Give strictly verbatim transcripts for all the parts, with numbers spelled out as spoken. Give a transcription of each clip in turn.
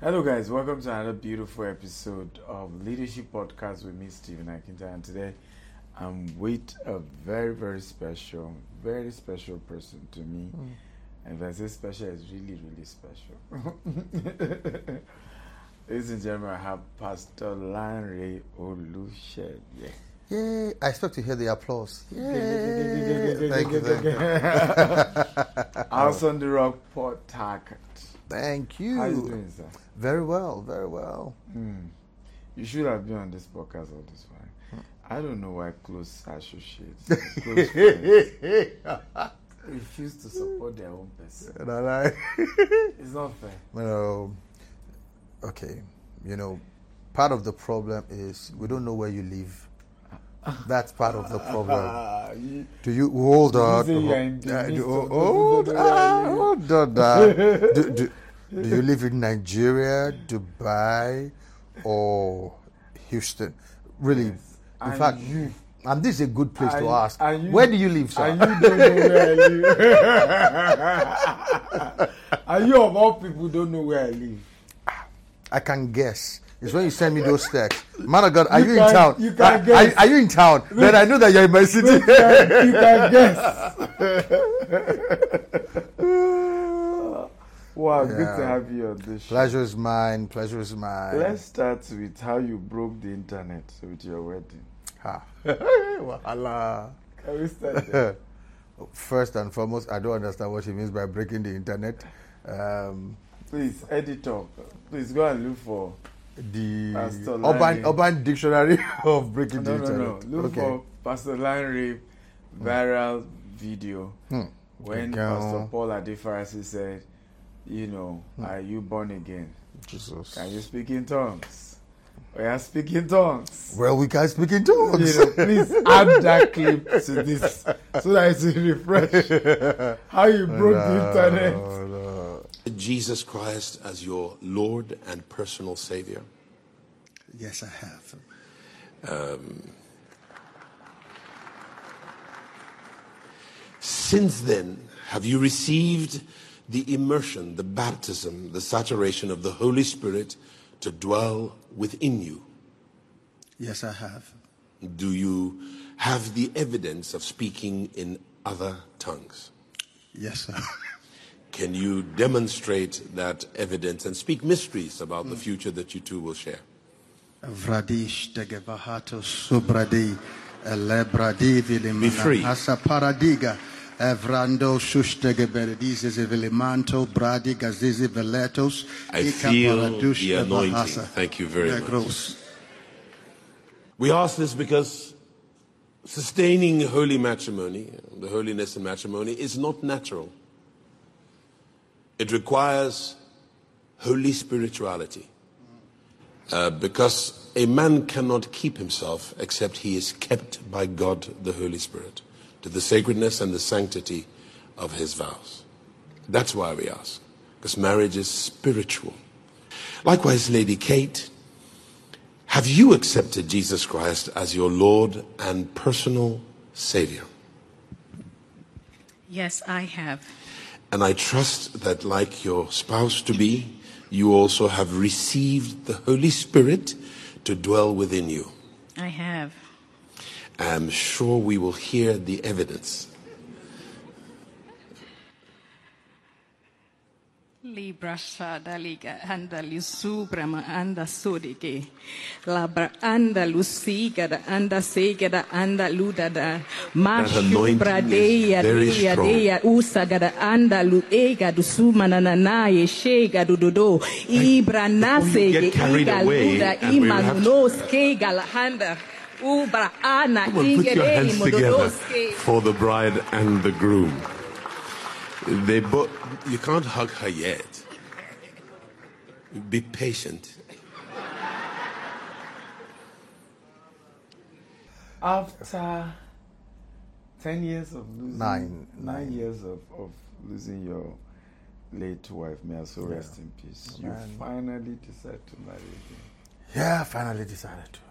Hello guys, welcome to another beautiful episode of Leadership Podcast with me, Stephen Akinta, and today I'm with a very, very special, very special person to me. Mm. And if I say special, it's really, really special. Ladies and gentlemen, I have Pastor Lanre Olusegun. Yeah. Yay! I expect to hear the applause. Yay! Thank you, thank you. House on the Rock Port Harcourt. Thank you. How are you doing, sir? Very well, very well. Mm. You should have been on this podcast all this while. I don't know why close associates, close friends, refuse to support their own person. No, no. It's not fair. You know, okay, you know, part of the problem is we don't know where you live. That's part of the problem. Do you hold on? Hold on, hold on. Do, do, do you live in Nigeria, Dubai, or Houston? Really, Yes. in And fact, you, and this is a good place and- to ask. and you- Where do you live, sir? and you don't know where I live. And you of all people don't know where I live. I can guess. It's when you send me those texts. Man of God, are you, You in can- town? you can are, guess. Are, are you in town? Then I know that you're in my city. You can, you can guess. Wow, good to Yeah. have you on this show. Pleasure is mine. Pleasure is mine. Let's start with how you broke the internet with your wedding. Ha. Wahala. Can we start there? First and foremost, I don't understand what she means by breaking the internet. Um, Please, editor, please go and look for. the Pastor urban, Lanre. urban dictionary of breaking No, the no, no. internet. Look Okay. for Pastor Lanre viral video Hmm. when Okay. Pastor Paul Adefarasi said, you know, Hmm. are you born again? Jesus. Can you speak in tongues? We are speaking tongues. Well, we can speak in tongues. You know, please add that clip to this so that it's a refresh. How you broke the No, internet. no. Jesus Christ as your Lord and personal Savior? Yes, I have. Um, since then, have you received the immersion, the baptism, the saturation of the Holy Spirit to dwell within you? Yes, I have. Do you have the evidence of speaking in other tongues? Yes, sir. Can you demonstrate that evidence and speak mysteries about the future that you two will share? Vradish degevahato subradi elebradi Be free. vilimana hasa paradiga evrando shushtege beredizes vilimanto bradi gazizi veletos I feel the anointing. Thank you very much. We ask this because sustaining holy matrimony, the holiness in matrimony, is not natural. It requires holy spirituality. Uh, because a man cannot keep himself except he is kept by God, the Holy Spirit, to the sacredness and the sanctity of his vows. That's why we ask, because marriage is spiritual. Likewise, Lady Kate, have you accepted Jesus Christ as your Lord and personal Savior? Yes, I have. And I trust that, like your spouse-to-be, you also have received the Holy Spirit to dwell within you. I have. I'm sure we will hear the evidence. Libra sada liga anda lusubrama anda sodike. Labra anda lusiga da anda sega da anda luda da. anointing Mashubradeya is very deya strong. deya usaga da anda luega du sumana nanaye shega du dodo. Ibra nase get carried iga away luda and we have to- imanunos kega la handa. Ubra ana Come on, put your ingere hands together mododoske. for the bride and the groom. They both, you can't hug her yet. Be patient. After ten years of losing, Nine. nine years of, of losing your late wife, may her soul rest in peace, you Amen. finally decided to marry again. Yeah, I finally decided to.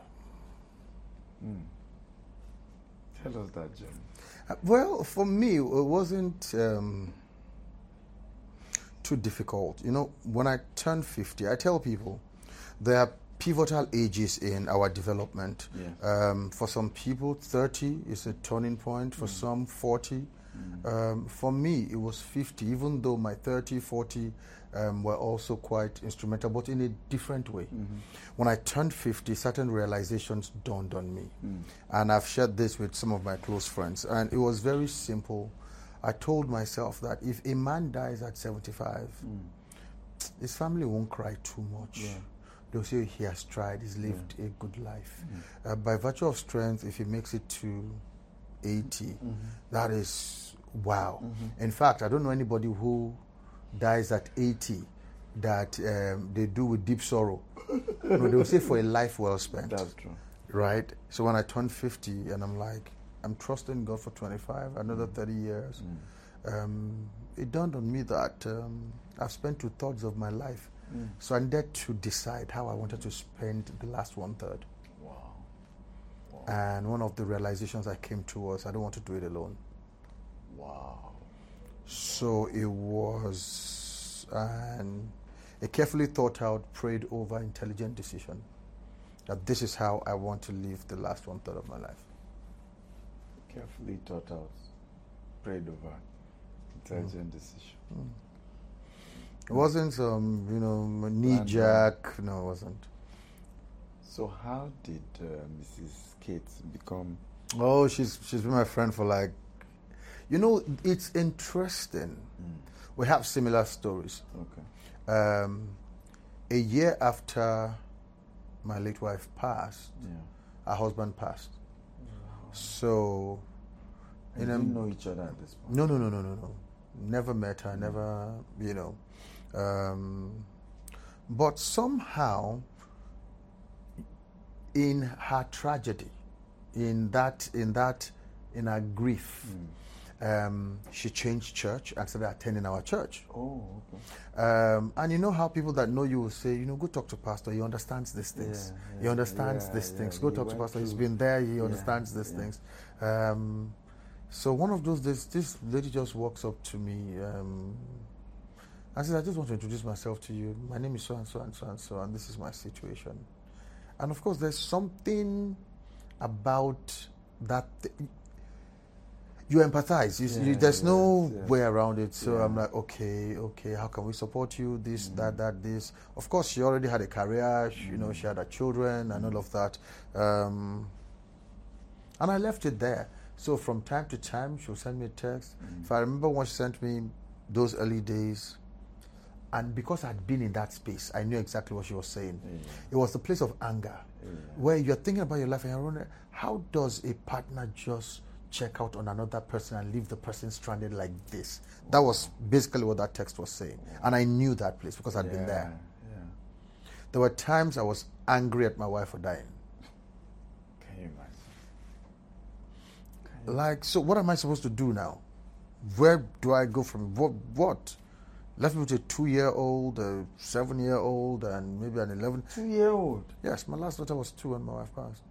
Tell us that, Jim. Uh, Well, for me, it wasn't. Um, too difficult. You know, when I turn fifty, I tell people there are pivotal ages in our development. Yeah. Um, for some people, thirty is a turning point. For mm. some, forty. Mm. Um, for me, it was fifty, even though my thirty, forty um, were also quite instrumental, but in a different way. Mm-hmm. When I turned fifty, certain realizations dawned on me. Mm. And I've shared this with some of my close friends. And it was very simple. I told myself that if a man dies at seventy-five, mm. his family won't cry too much. Yeah. They'll say he has tried, he's lived yeah. a good life. Mm. Uh, by virtue of strength, if he makes it to eighty, mm-hmm. that is wow. Mm-hmm. In fact, I don't know anybody who dies at eighty that um, they do with deep sorrow. No, they will say for a life well spent. That's true. Right? So when I turned fifty and I'm like, I'm trusting God for twenty-five, another mm. thirty years, mm. um, it dawned on me that um, I've spent two thirds of my life. Mm. So I needed to decide how I wanted to spend the last one third. Wow. Wow. And one of the realizations I came to was I don't want to do it alone. Wow. So it was an, a carefully thought out, prayed over, intelligent decision that this is how I want to live the last one third of my life. Carefully thought out, prayed over, intelligent mm. decision. Mm. It wasn't some, you know, knee-jerk. No, it wasn't. So how did uh, Missus Cates become... Oh, she's she's been my friend for like... You know, it's interesting. Mm. We have similar stories. Okay. Um, a year after my late wife passed, yeah. her husband passed. Wow. So... You didn't know each other at this point? No, no, no, no, no, no. Never met her, mm. never, you know... Um, but somehow, in her tragedy, in that, in that, in her grief, mm. um, she changed church and started attending our church. Oh, okay. Um, and you know how people that know you will say, you know, go talk to pastor. He understands these things. Yeah, yeah, he understands yeah, these yeah, things. Go talk to pastor. He's been there. He yeah, understands these yeah. things. Um, so one of those days, this lady just walks up to me. Um, I said, I just want to introduce myself to you. My name is so and so and so and so, and this is my situation. And of course, there's something about that. Th- you empathize. You, yeah, you, there's yes, no yes. way around it. So yeah. I'm like, okay, okay, how can we support you? This, mm. that, that, this. Of course, she already had a career. She, mm. You know, she had her children and all of that. Um, and I left it there. So from time to time, she'll send me a text. Mm. If I remember when she sent me those early days, and because I'd been in that space, I knew exactly what she was saying. Yeah. It was the place of anger, yeah. where you're thinking about your life and you're wondering, how does a partner just check out on another person and leave the person stranded like this? Wow. That was basically what that text was saying. Wow. And I knew that place because I'd yeah. been there. Yeah. There were times I was angry at my wife for dying. Can you imagine? Can you like, so what am I supposed to do now? Where do I go from? What? what? Left me with a two-year-old, a seven-year-old, and maybe an eleven. Two-year-old? Yes, my last daughter was two when my wife passed.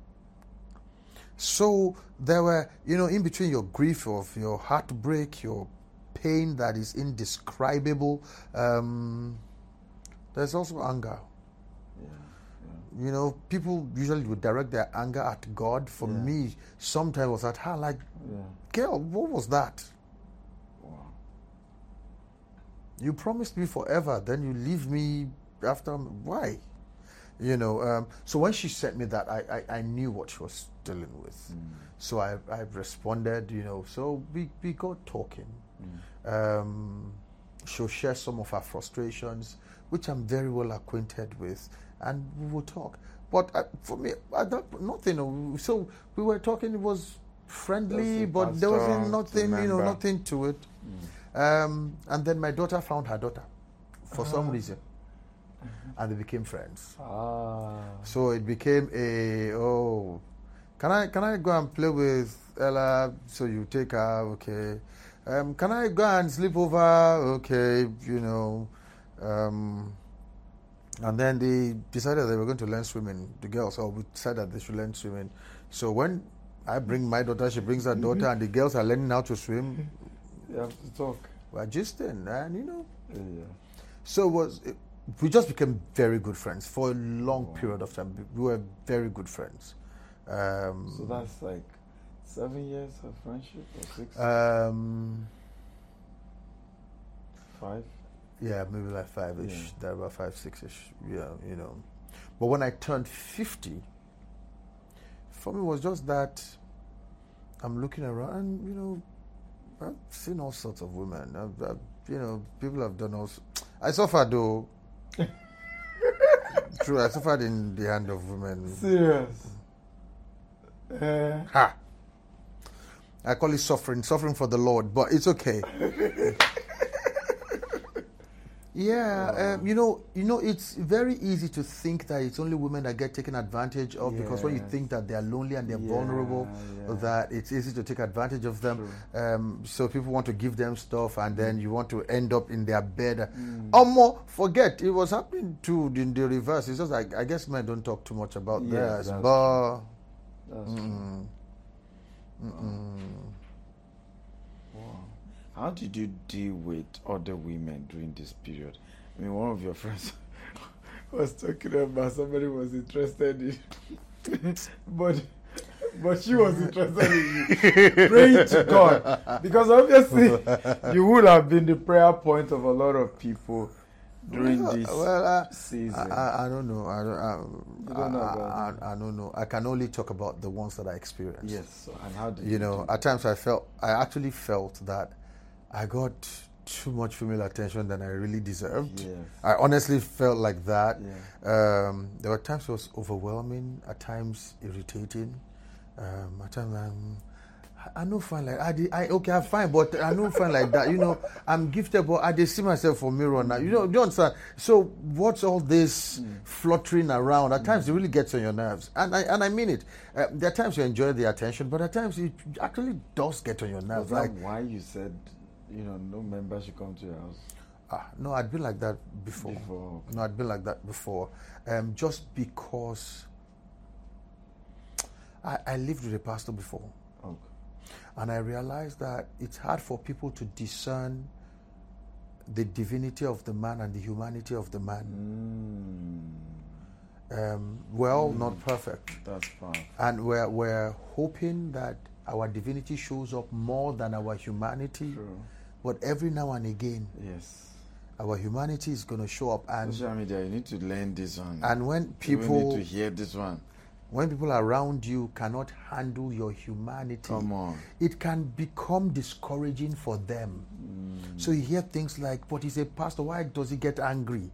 So there were, you know, in between your grief, of your heartbreak, your pain that is indescribable, um, there's also anger. Yeah, yeah. You know, people usually would direct their anger at God. For yeah. me, sometimes it was at her, like, yeah. girl, what was that? You promised me forever, then you leave me after. Why? You know, um, so when she sent me that, I, I, I knew what she was dealing with. Mm. So I, I responded, you know, so we, we got talking. Mm. Um, she'll share some of her frustrations, which I'm very well acquainted with, and we will talk. But uh, for me, I don't, nothing. So we were talking, it was friendly, but there was nothing, you know, nothing to it. Mm. Um, and then my daughter found her daughter for uh-huh. some reason, mm-hmm. and they became friends. Ah. So it became a oh, can I can I go and play with Ella? So you take her, okay. Um, can I go and sleep over? Okay, you know. Um, and then they decided they were going to learn swimming. The girls, or we decided they should learn swimming. So when I bring my daughter, she brings her daughter, and the girls are learning how to swim. You have to talk. We're gisting, and you know, Yeah. So it was it, we just became very good friends for a long wow. period of time. We were very good friends. Um, so that's like seven years of friendship or six? Um, five? Yeah, maybe like five-ish. Yeah. There about five, six-ish. Yeah, you know. But when I turned fifty, for me it was just that I'm looking around and, you know, I've seen all sorts of women. I've, I've, you know, people have done all. I suffered though. True, I suffered in the hand of women. Serious? Uh. Ha! I call it suffering, suffering for the Lord, but it's okay. Yeah, wow. um, you know, you know, it's very easy to think that it's only women that get taken advantage of, yes. because when you think that they're lonely and they're yeah, vulnerable, yeah. that it's easy to take advantage of them. Um, so people want to give them stuff, and mm. then you want to end up in their bed. Mm. Or more, forget it was happening too in the reverse. It's just like I guess men don't talk too much about yes, theirs, but. True. That's mm-mm. true. Mm-mm. Wow. How did you deal with other women during this period? I mean, one of your friends was talking about somebody was interested in, but but she was interested in you. Praying to God, because obviously you would have been the prayer point of a lot of people during this well, uh, season. I, I don't know. I don't, I, you don't know I, about I, I don't know. I can only talk about the ones that I experienced. Yes, and how did you, you know? At times, I felt I actually felt that I got too much female attention than I really deserved. Yes. I honestly felt like that. Yeah. Um, there were times it was overwhelming. At times, irritating. Um, at times, I'm. I don't find like I, did, I okay I'm fine, but I don't find like that. You know, I'm gifted, but I just see myself for mirror now. You know, you understand? So what's all this mm. fluttering around? At mm. times it really gets on your nerves, and I and I mean it. Uh, there are times you enjoy the attention, but at times it actually does get on your nerves. Was that like why you said, you know, no member should come to your house? Ah, no, I'd been like that before. Before. No, I'd been like that before. Um, just because I, I lived with a pastor before. Okay. And I realized that it's hard for people to discern the divinity of the man and the humanity of the man. Mm. Um, well, mm. not perfect. That's fine. And we're, we're hoping that our divinity shows up more than our humanity. True. But every now and again, yes, our humanity is going to show up. And social media, you need to learn this one. And when people you need to hear this one. When people around you cannot handle your humanity, Come on. it can become discouraging for them. Mm. So you hear things like, but he's a pastor, why does he get angry?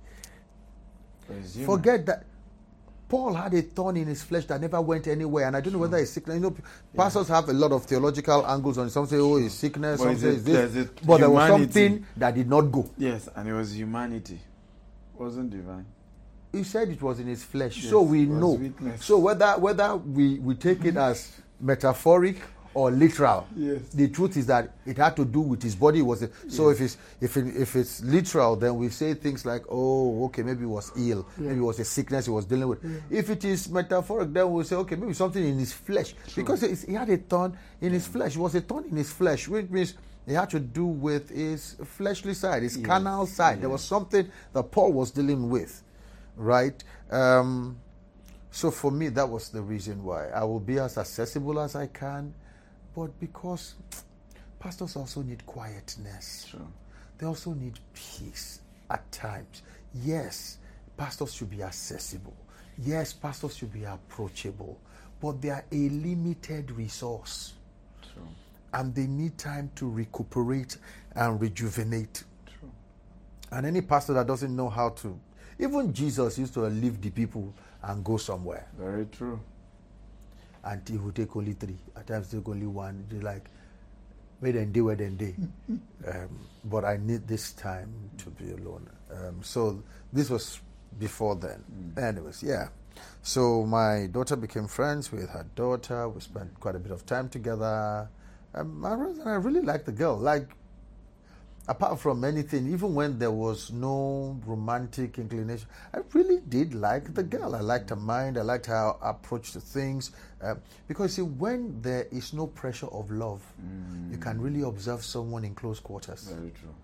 Forget that. Paul had a thorn in his flesh that never went anywhere, and I don't know whether it's sickness. You know, yeah. pastors have a lot of theological angles on it. Some say, oh, it's sickness, but some say it's this. It but humanity. There was something that did not go. Yes, and it was humanity. It wasn't divine. He said it was in his flesh, yes, so we know. Weakness. So whether whether we, we take it as metaphoric or literal, yes. the truth is that it had to do with his body. Was it? So yes. if it's if it, if it's literal, then we say things like, oh, okay, maybe he was ill, yeah. maybe it was a sickness he was dealing with. Yeah. If it is metaphoric, then we'll say, okay, maybe something in his flesh, True. because it's, he had a thorn in his flesh. It was a thorn in his flesh, which means it had to do with his fleshly side, his yes. carnal side. Yes. There was something that Paul was dealing with. Right? Um, so for me, that was the reason why. I will be as accessible as I can, but because pastors also need quietness. Sure. They also need peace at times. Yes, pastors should be accessible. Yes, pastors should be approachable, but they are a limited resource. True. And they need time to recuperate and rejuvenate. True. And any pastor that doesn't know how to Even Jesus used to leave the people and go somewhere. Very true. And he would take only three. At times take only one. They like, wait and day, wait and day. um, but I need this time to be alone. Um, so this was before then. Mm. Anyways, yeah. So my daughter became friends with her daughter. We spent quite a bit of time together. Um, I, really, I really liked the girl. Like, apart from anything, even when there was no romantic inclination, I really did like the girl. I liked her mind. I liked her approach to things. Uh, because, see, when there is no pressure of love, mm. you can really observe someone in close quarters. Very true.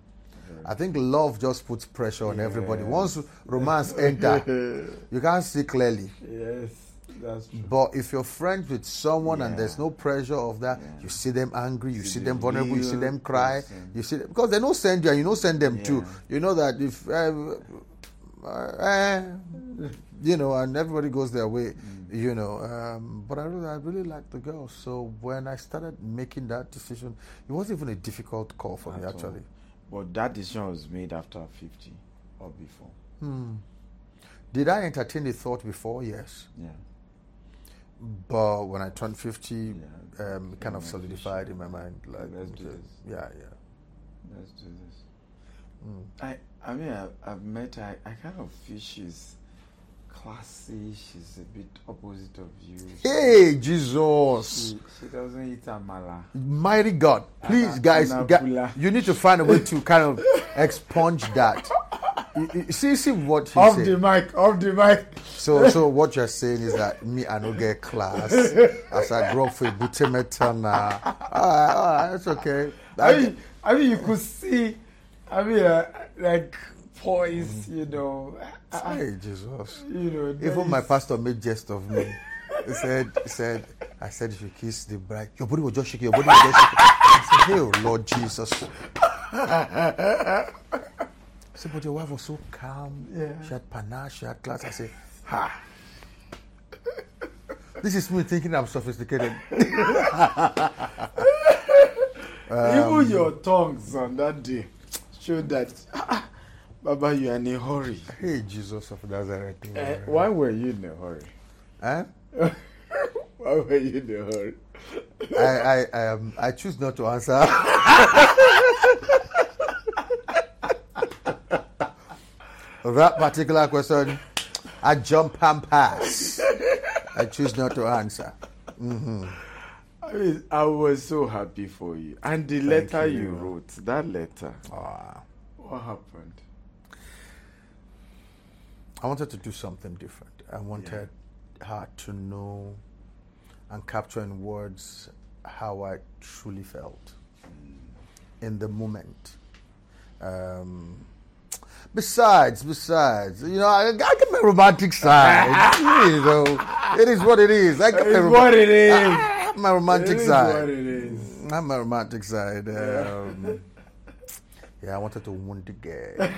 I think love just puts pressure on yes. everybody. Once romance enter, you can't see clearly. Yes, that's true. But if you're friends with someone yeah. and there's no pressure of that, yeah. you see them angry, you see, see them vulnerable, you see them cry, person. you see them, because they don't send you and you don't send them yeah. too. You know that if, uh, uh, you know, and everybody goes their way, mm. you know. Um, but I really, I really like the girl. So when I started making that decision, it wasn't even a difficult call for At me, actually. All. But that decision was made after fifty or before? Hmm. Did I entertain the thought before? Yes. Yeah. But when I turned fifty, yeah. um, it kind yeah, of solidified in my mind. Like, let's do this. Yeah, yeah. Let's do this. Mm. I, I mean, I, I've met her. I, I kind of feel she's classy. She's a bit opposite of you. Hey, Jesus! She, she doesn't eat amala. Mighty God, please, guys, ga- you need to find a way to kind of expunge that. You, you see, see what he off said. the mic, off the mic. So, so what you're saying is that me, I don't get class as I grow up for Butemetana. Ah, that's okay. I mean, I mean, you could see. I mean, uh, like poise, mm-hmm. you know. Hey, Jesus. You know, even my pastor made jest of me. He said, he said, I said, if you kiss the bride, your body will just shake. Your body will just shake. I said, hey, oh, Lord Jesus. I said, but your wife was so calm. Yeah. She had panache, she had class. I said, ha. This is me thinking I'm sophisticated. um, Even your tongues on that day showed that, ah, Baba, you are in a hurry. Hey, Jesus of Nazareth. Uh, why were you in a hurry? Huh? Why were you in a hurry? I, I, um, I choose not to answer. That particular question, I jump and pass. I choose not to answer. Mm-hmm. I mean, I was so happy for you. And the Thank letter you. you wrote, that letter, oh. what happened? I wanted to do something different. I wanted yeah. her to know and capture in words how I truly felt mm. in the moment. Um, besides, besides, you know, I, I get my romantic side. You know, it is what it is. I get it my is rom- what it is. I have my romantic it is side. What it is. I have my romantic side. Um, yeah, I wanted to wound the girl.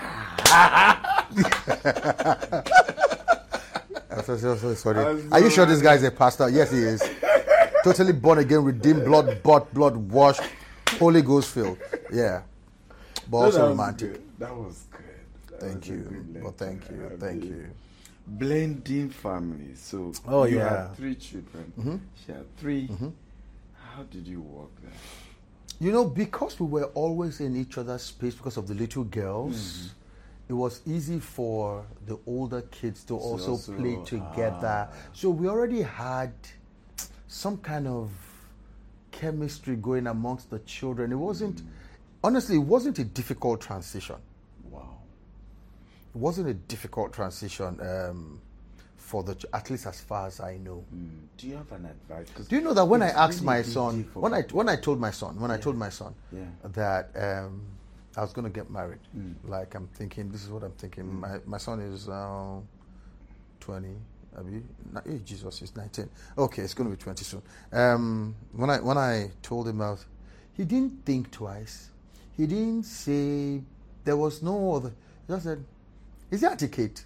I'm so, so, so sorry. Are you sure this guy is a pastor? Yes, he is. Totally born again, redeemed, blood bought, blood washed, Holy Ghost filled. Yeah. But also that romantic. Good. That was good. That thank was you. Well, thank you. Thank you. Blending families. So oh, you yeah. had three children. Mm-hmm. She had three. Mm-hmm. How did you work that? You know, because we were always in each other's space because of the little girls, mm-hmm. it was easy for the older kids to so also, also play together. Ah. So we already had some kind of chemistry going amongst the children. It wasn't, mm. honestly, it wasn't a difficult transition. Wow. It wasn't a difficult transition um, for the, at least as far as I know. Mm. Do you have an advice? Do you know that when I asked really my son, when I when I told my son, when yeah. I told my son yeah. that um, I was going to get married, mm. like I'm thinking, this is what I'm thinking. Mm. My my son is uh, twenty. Abi, hey, Jesus, he's nineteen. Okay, it's going to be twenty soon. Um, when I when I told him out, he didn't think twice. He didn't say. There was no other. He just said, "Is it a Kate?"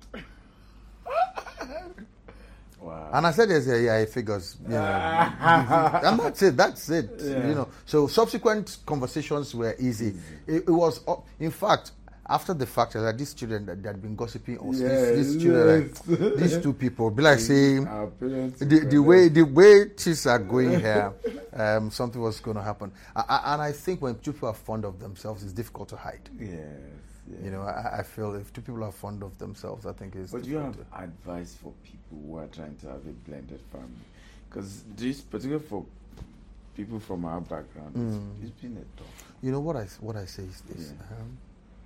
Wow. And I said, "Yes, yeah, yeah, it figures." You know, and that's it. That's it. Yeah. You know. So subsequent conversations were easy. easy. It, it was, uh, in fact. After the fact that these children that, that had been gossiping us, yes, these, these children, yes. like, these two people, be like saying the, the way the way things are going here, um, something was going to happen. I, I, and I think when two people are fond of themselves, it's difficult to hide. Yes, yes. You know, I, I feel if two people are fond of themselves, I think it's. But do you have to... advice for people who are trying to have a blended family? Because this, particularly for people from our background, mm. it's, it's been a tough. You know what I what I say is this. Yeah. Um,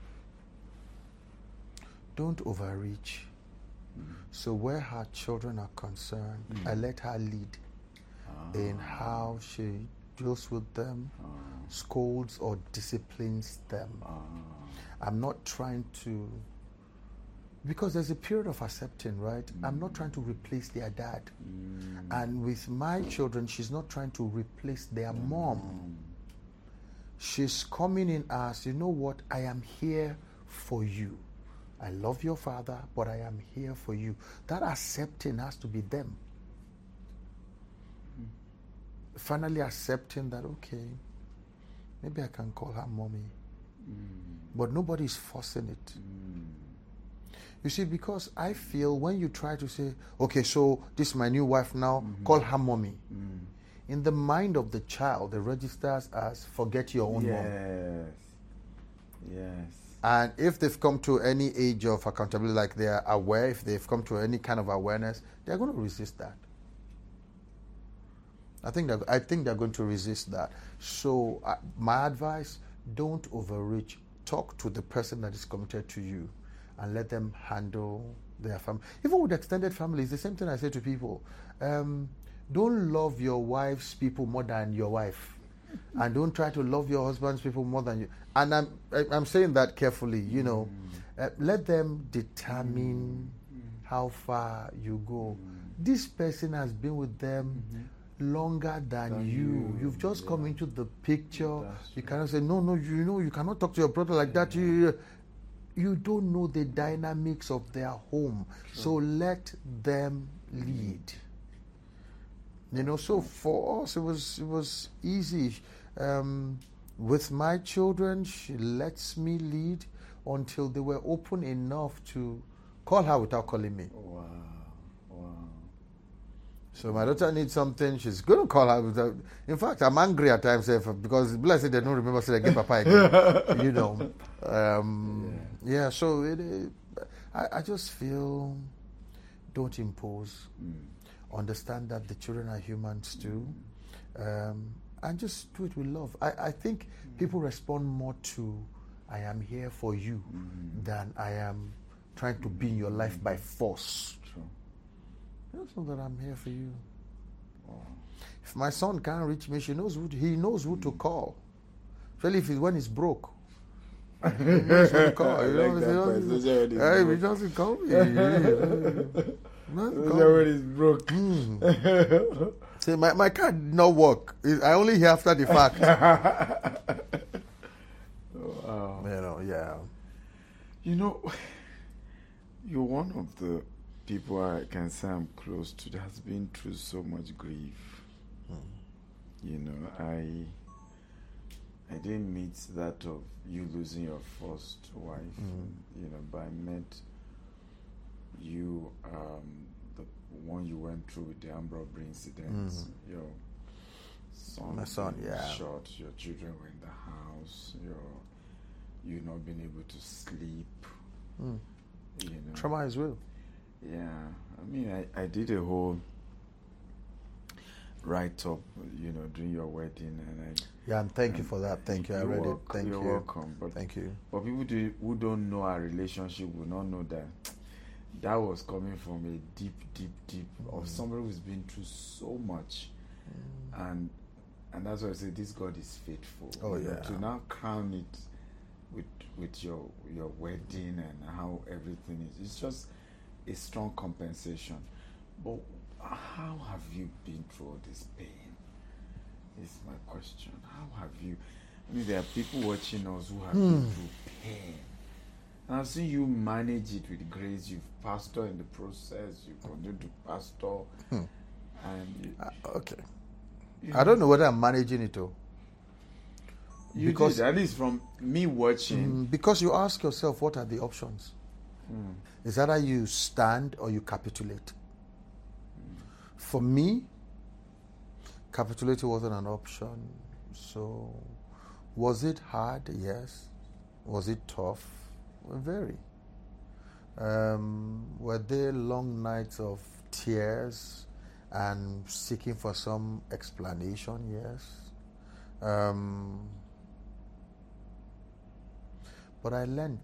Don't overreach. Mm. So where her children are concerned, mm. I let her lead ah. in how she deals with them. Ah. scolds or disciplines them. Ah. I'm not trying to, because there's a period of accepting, right? Mm. I'm not trying to replace their dad. Mm. And with my children, she's not trying to replace their mm. mom. She's coming in as, you know what, I am here for you. I love your father, but I am here for you. That accepting has to be them. Mm. Finally accepting that, okay, maybe I can call her mommy. Mm. But nobody's forcing it. Mm. You see, because I feel when you try to say, okay, so this is my new wife now, mm-hmm. call her mommy. Mm. In the mind of the child, it registers as forget your own yes. mom. Yes. Yes. And if they've come to any age of accountability, like they are aware, if they've come to any kind of awareness, they're going to resist that. I think that I think they're going to resist that. So uh, my advice, don't overreach. Talk to the person that is committed to you and let them handle their family. Even with extended families, the same thing I say to people. Um, don't love your wife's people more than your wife. And don't try to love your husband's people more than you. And I'm I'm saying that carefully, you know. Mm. Uh, let them determine mm. how far you go. Mm. This person has been with them mm-hmm. longer than, than you. you. You've just yeah. come into the picture. That's you cannot say, no, no, you know, you cannot talk to your brother like yeah. that. You, you don't know the dynamics of their home. Sure. So let them lead. You know, so for us, it was it was easy. Um, with my children, she lets me lead until they were open enough to call her without calling me. Wow, wow. So my daughter needs something, she's going to call her without... In fact, I'm angry at times if, because blessed they don't remember, so they give Papa again. You know. Um, yeah. yeah, so it, it, I, I just feel, don't impose. Mm. Understand that the children are humans too, um, and just do it with love. I, I think mm. people respond more to I am here for you mm. than I am trying to be in your life by force. True. Just know that I'm here for you. Wow. If my son can't reach me, she knows who to, he knows who mm. to call. Especially if it's when he's broke. He knows who to call. You know, hey, he doesn't call me. Already broke. Mm. See, my, my car did not work. I only hear after the fact. Wow. You know, yeah. You know, you're one of the people I can say I'm close to that has been through so much grief. Mm. You know, I I didn't meet that of you losing your first wife. Mm. You know, but I met you, um, the one you went through with the armed robbery incident, mm. your son, my son, yeah, shot, your children were in the house, your you not being able to sleep, mm. you know, trauma as well. Yeah, I mean, I, I did a whole write up, you know, during your wedding, and I yeah, and thank and you for that. Thank you. I read welcome, it. Thank you're you. You're welcome. But thank you. But people do, who don't know our relationship will not know that that was coming from a deep, deep, deep mm. of somebody who's been through so much, mm. and and that's why I say this God is faithful. Oh you yeah. know, to now crown it with with your your wedding and how everything is, it's just a strong compensation. But how have you been through all this pain? Is my question. How have you? I mean, there are people watching us who have mm. been through pain. And I've seen you manage it with grace. You've pastored in the process. You continue to pastor. Hmm. And you, uh, okay. You I don't know whether I'm managing it all. You because did, at least from me watching. Mm, because you ask yourself, what are the options? Mm. Is either you stand or you capitulate. Mm. For me, capitulating wasn't an option. So, was it hard? Yes. Was it tough? Very. Um, were there long nights of tears and seeking for some explanation? Yes. Um, but I learned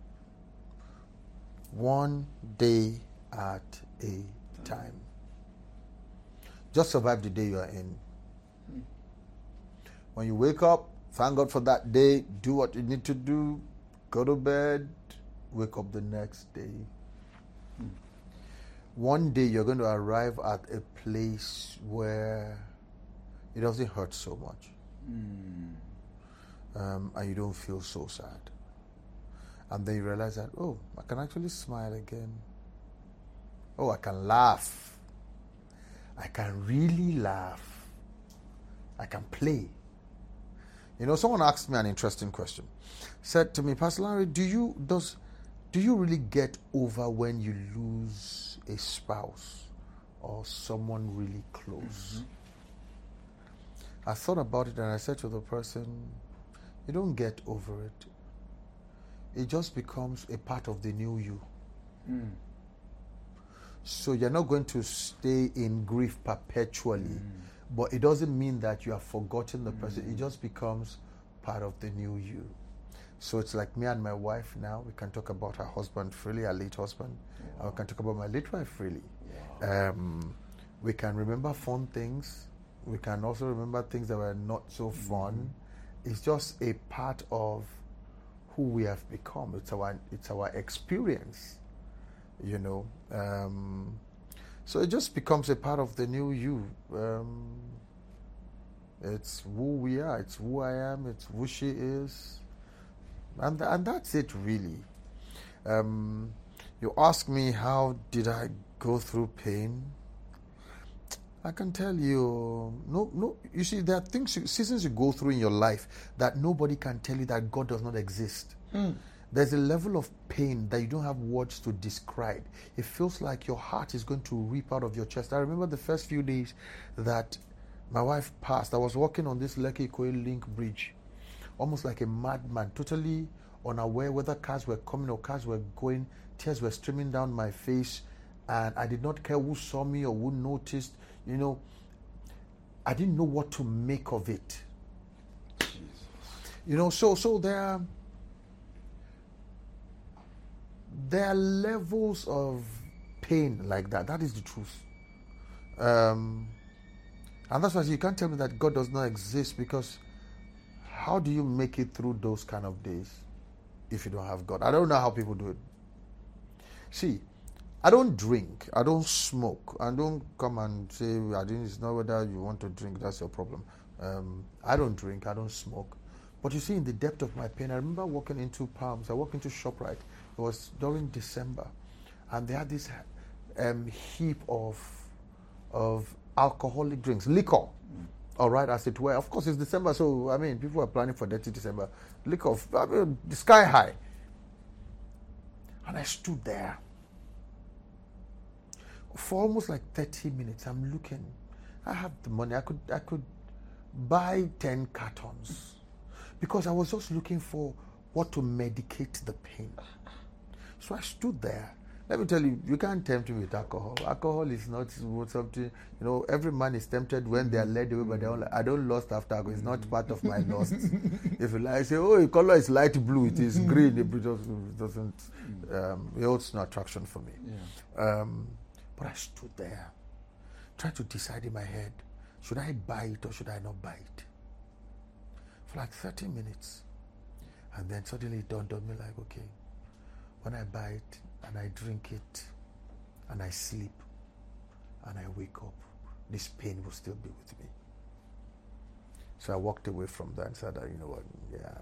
one day at a time. Just survive the day you are in. When you wake up, thank God for that day, do what you need to do, go to bed, wake up the next day. Mm. One day you're going to arrive at a place where it doesn't hurt so much. Mm. Um, and you don't feel so sad. And then you realize that, oh, I can actually smile again. Oh, I can laugh. I can really laugh. I can play. You know, someone asked me an interesting question. Said to me, Pastor Larry, do you does do you really get over when you lose a spouse or someone really close? Mm-hmm. I thought about it and I said to the person, you don't get over it. It just becomes a part of the new you. Mm. So you're not going to stay in grief perpetually, mm. but it doesn't mean that you have forgotten the mm. person. It just becomes part of the new you. So it's like me and my wife now. We can talk about our husband freely, our late husband. Wow. And we can talk about my late wife freely. Wow. Um, we can remember fun things. We can also remember things that were not so fun. Mm. It's just a part of who we have become. It's our it's our experience, you know. Um, so it just becomes a part of the new you. Um, it's who we are. It's who I am. It's who she is, and and that's it really. Um, you ask me how did I go through pain? I can tell you, no, no. You see, there are things, seasons you go through in your life that nobody can tell you that God does not exist. Mm. There's a level of pain that you don't have words to describe. It feels like your heart is going to rip out of your chest. I remember the first few days that my wife passed. I was walking on this Lekki Ikoyi Link bridge, almost like a madman, totally unaware whether cars were coming or cars were going. Tears were streaming down my face, and I did not care who saw me or who noticed. You know, I didn't know what to make of it. Jesus. You know, so so there are, there are levels of pain like that. That is the truth. Um, and that's why you can't tell me that God does not exist, because how do you make it through those kind of days if you don't have God? I don't know how people do it. See, I don't drink, I don't smoke, I don't come and say, I think it's not whether you want to drink, that's your problem. Um, I don't drink, I don't smoke. But you see, in the depth of my pain, I remember walking into Palms, I walked into ShopRite, it was during December, and they had this um, heap of of alcoholic drinks, liquor, mm. all right, as it were. Of course, it's December, so, I mean, people are planning for dirty December. Liquor, I mean, sky high. And I stood there. For almost like thirty minutes, I'm looking. I have the money. I could I could buy ten cartons because I was just looking for what to medicate the pain. So I stood there. Let me tell you, you can't tempt me with alcohol. Alcohol is not something, you know, every man is tempted when they are led away by their own. I don't lust after alcohol. It's not part of my lust. If you like, say, oh, the color is light blue, it is green. It doesn't, um, it holds no attraction for me. Yeah. Um, But I stood there, trying to decide in my head, should I buy it or should I not buy it? For like thirty minutes. And then suddenly it dawned on me like, okay, when I buy it and I drink it and I sleep and I wake up, this pain will still be with me. So I walked away from that and said, you know what, yeah,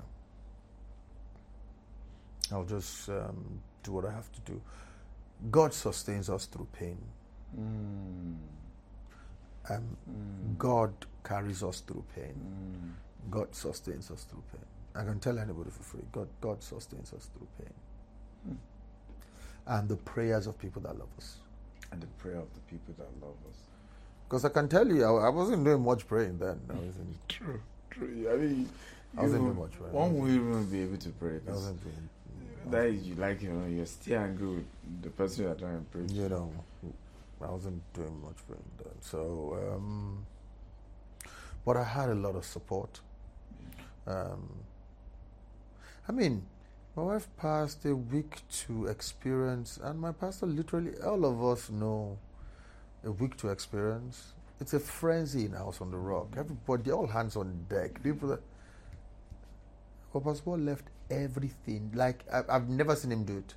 I'll just um, do what I have to do. God sustains us through pain. Mm. Um, mm. God carries us through pain. Mm. God sustains us through pain. I can tell anybody for free, God, God sustains us through pain. Mm. And the prayers of people that love us. And the prayer of the people that love us. Because I can tell you, I, I wasn't doing much praying then. I wasn't, true, true. I mean, I wasn't doing much praying. One will even be able to pray. I wasn't doing that is you like, you know, you're still angry with the person you're trying to preach. You know, I wasn't doing much for him then. So, um, but I had a lot of support. Um, I mean, my wife passed a week to experience, and my pastor literally, all of us know a week to experience. It's a frenzy in House on the Rock. Everybody, all hands on deck. People that, But Pastor Paul left everything. Like, I, I've never seen him do it.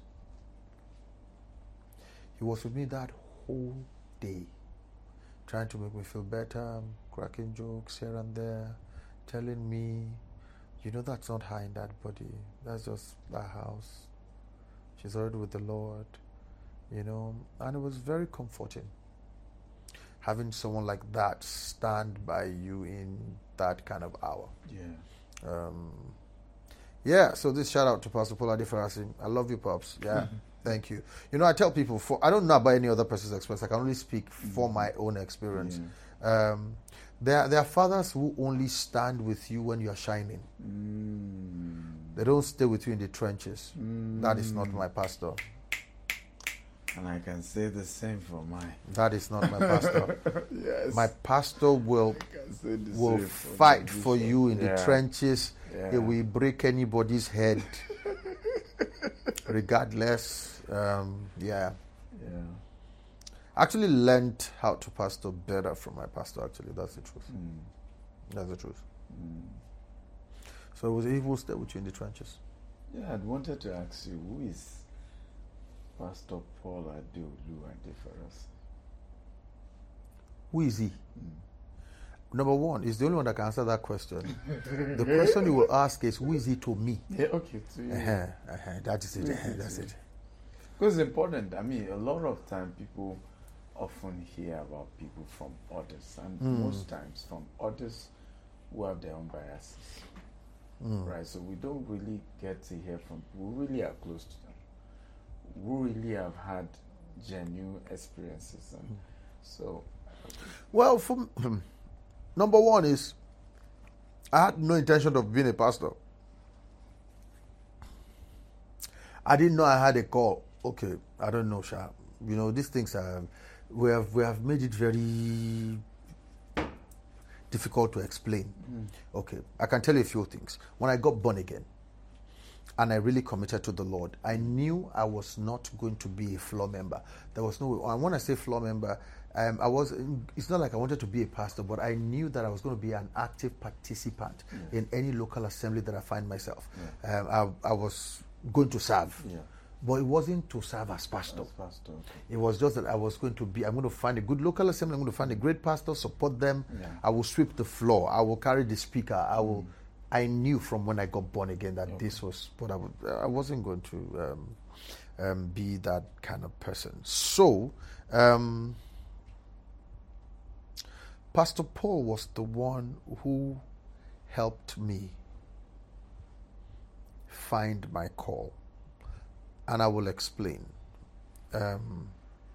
He was with me that whole day, trying to make me feel better, cracking jokes here and there, telling me, you know, that's not her in that body. That's just that house. She's already with the Lord, you know. And it was very comforting, having someone like that stand by you in that kind of hour. Yeah. Um, yeah, so this shout out to Pastor Paul Adefarasi. I love you, Pops. Yeah, mm-hmm. Thank you. You know, I tell people, for I don't know about any other person's experience. I can only speak for my own experience. Yeah. Um, there, there are fathers who only stand with you when you are shining. Mm. They don't stay with you in the trenches. Mm. That is not my pastor. And I can say the same for mine. That is not my pastor. Yes. My pastor will will fight for, for you in yeah. the trenches. Yeah. He will break anybody's head, regardless. Um, yeah. Yeah. I actually learned how to pastor better from my pastor. Actually, that's the truth. Mm. That's the truth. Mm. So it was he will stay with you in the trenches. Yeah, I wanted to ask you, who is Pastor Paul Adeolu Adefarasi? Who is he? Mm. Number one, he's the only one that can answer that question. The question you will ask is, who is he to me? Yeah, okay, to you. Uh-huh, uh-huh, that is it. Uh-huh, that's it. Because it's important. I mean, a lot of time people often hear about people from others, and mm. most times from others who have their own biases. Mm. Right? So we don't really get to hear from people who really are close to them, who really have had genuine experiences. And mm. so, well, from number one is, I had no intention of being a pastor. I didn't know I had a call. Okay, I don't know, Sha. You know, these things are, we have we have made it very difficult to explain. Mm. Okay, I can tell you a few things. When I got born again, and I really committed to the Lord, I knew I was not going to be a floor member. There was no way. And when I say floor member, um, I was. It's not like I wanted to be a pastor, but I knew that I was going to be an active participant yeah. in any local assembly that I find myself. Yeah. Um, I, I was going to serve. Yeah. But it wasn't to serve as pastor. As pastor okay. It was just that I was going to be, I'm going to find a good local assembly, I'm going to find a great pastor, support them. Yeah. I will sweep the floor. I will carry the speaker. I will. Mm. I knew from when I got born again that okay. this was what I would. I wasn't going to um, um, be that kind of person. So, um, Pastor Paul was the one who helped me find my call. And I will explain. Um,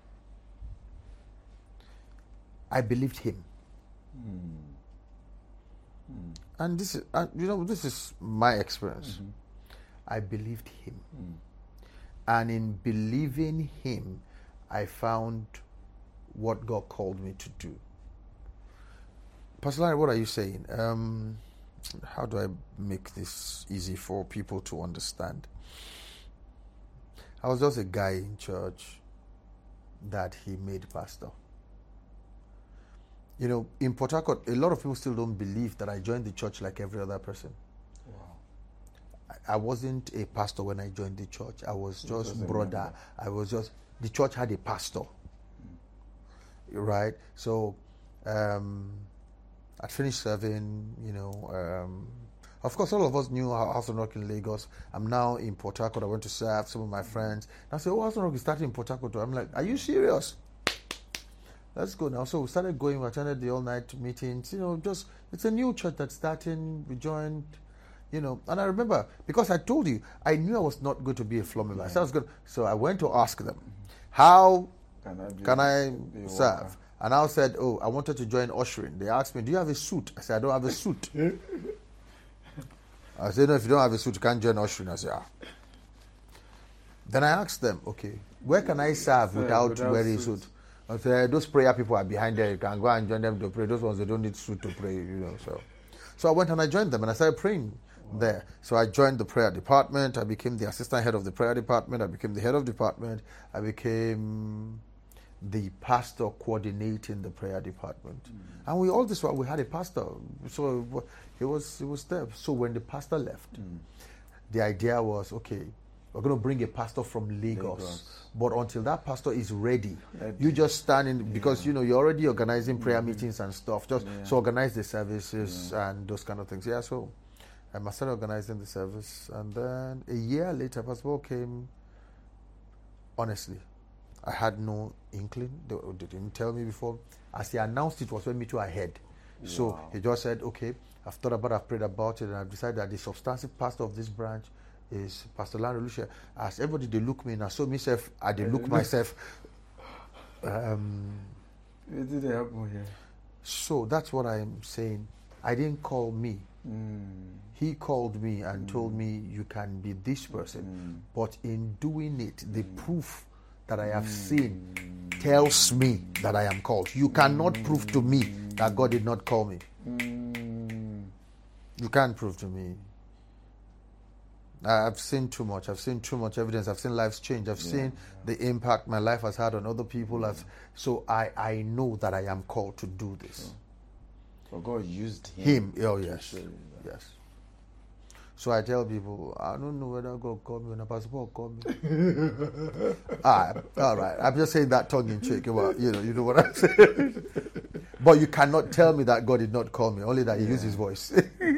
I believed him, mm. Mm. and this is, uh, you know, this is my experience. Mm-hmm. I believed him, mm. and in believing him, I found what God called me to do. Pastor Larry, what are you saying? Um, how do I make this easy for people to understand? I was just a guy in church that he made pastor. You know, in Port Harcourt, a lot of people still don't believe that I joined the church like every other person. Wow. I, I wasn't a pastor when I joined the church. I was you just brother. I was just, the church had a pastor. Mm. Right? So, um, I'd finished serving, you know, um, of course, all of us knew House of Rock in Lagos. I'm now in Port Harcourt. I went to serve some of my friends. And I said, oh, House of Rock is starting in Port Harcourt. I'm like, are you serious? Let's go now. So we started going. We attended the all-night meetings. You know, just, it's a new church that's starting. We joined, you know. And I remember, because I told you, I knew I was not going to be a floor member. Yeah. I said I was going. So I went to ask them, how can I, be, can I be serve? Worker? And I said, oh, I wanted to join ushering. They asked me, do you have a suit? I said, I don't have a suit. I said, no, if you don't have a suit, you can't join ushering. I said, ah. Then I asked them, okay, where can I serve without, without wearing a suit? I said, those prayer people are behind there. You can go and join them to pray. Those ones, they don't need suit to pray, you know. So, so I went and I joined them and I started praying wow. there. So I joined the prayer department. I became the assistant head of the prayer department. I became the head of department. I became the pastor coordinating the prayer department. Mm. And we all this while we had a pastor, so he was he was there. So when the pastor left, mm. the idea was, okay, we're going to bring a pastor from Lagos, Lagos. But until that pastor is ready, Ready. you just stand in, because yeah. you know you're already organizing prayer mm-hmm. meetings and stuff. Just yeah. so organize the services yeah. and those kind of things. Yeah, so um, I started organizing the service, and then a year later, Pastor Paul came. Honestly, I had no inkling. They, they didn't tell me before. As he announced it was when me too ahead. Wow. So he just said, okay, I've thought about it, I've prayed about it, and I've decided that the substantive pastor of this branch is Pastor Larry Lucia. As everybody they look me, and I saw myself, I did look myself. Um, it didn't happen here. So that's what I'm saying. I didn't call me. Mm. He called me and mm. told me you can be this person. Mm. But in doing it, the mm. proof that I have mm. seen tells me that I am called. You cannot mm. prove to me that God did not call me. Mm. You can't prove to me. I've seen too much. I've seen too much evidence. I've seen lives change. I've yeah, seen yeah. the impact my life has had on other people. Yeah. So I, I know that I am called to do this. Sure. So God used him. Him, oh yes, yes. So I tell people, I don't know whether God called me or Pastor Paul called me. ah, all right. I'm just saying that tongue in cheek. About, you know, you know what I'm saying. But you cannot tell me that God did not call me. Only that He yeah. used His voice.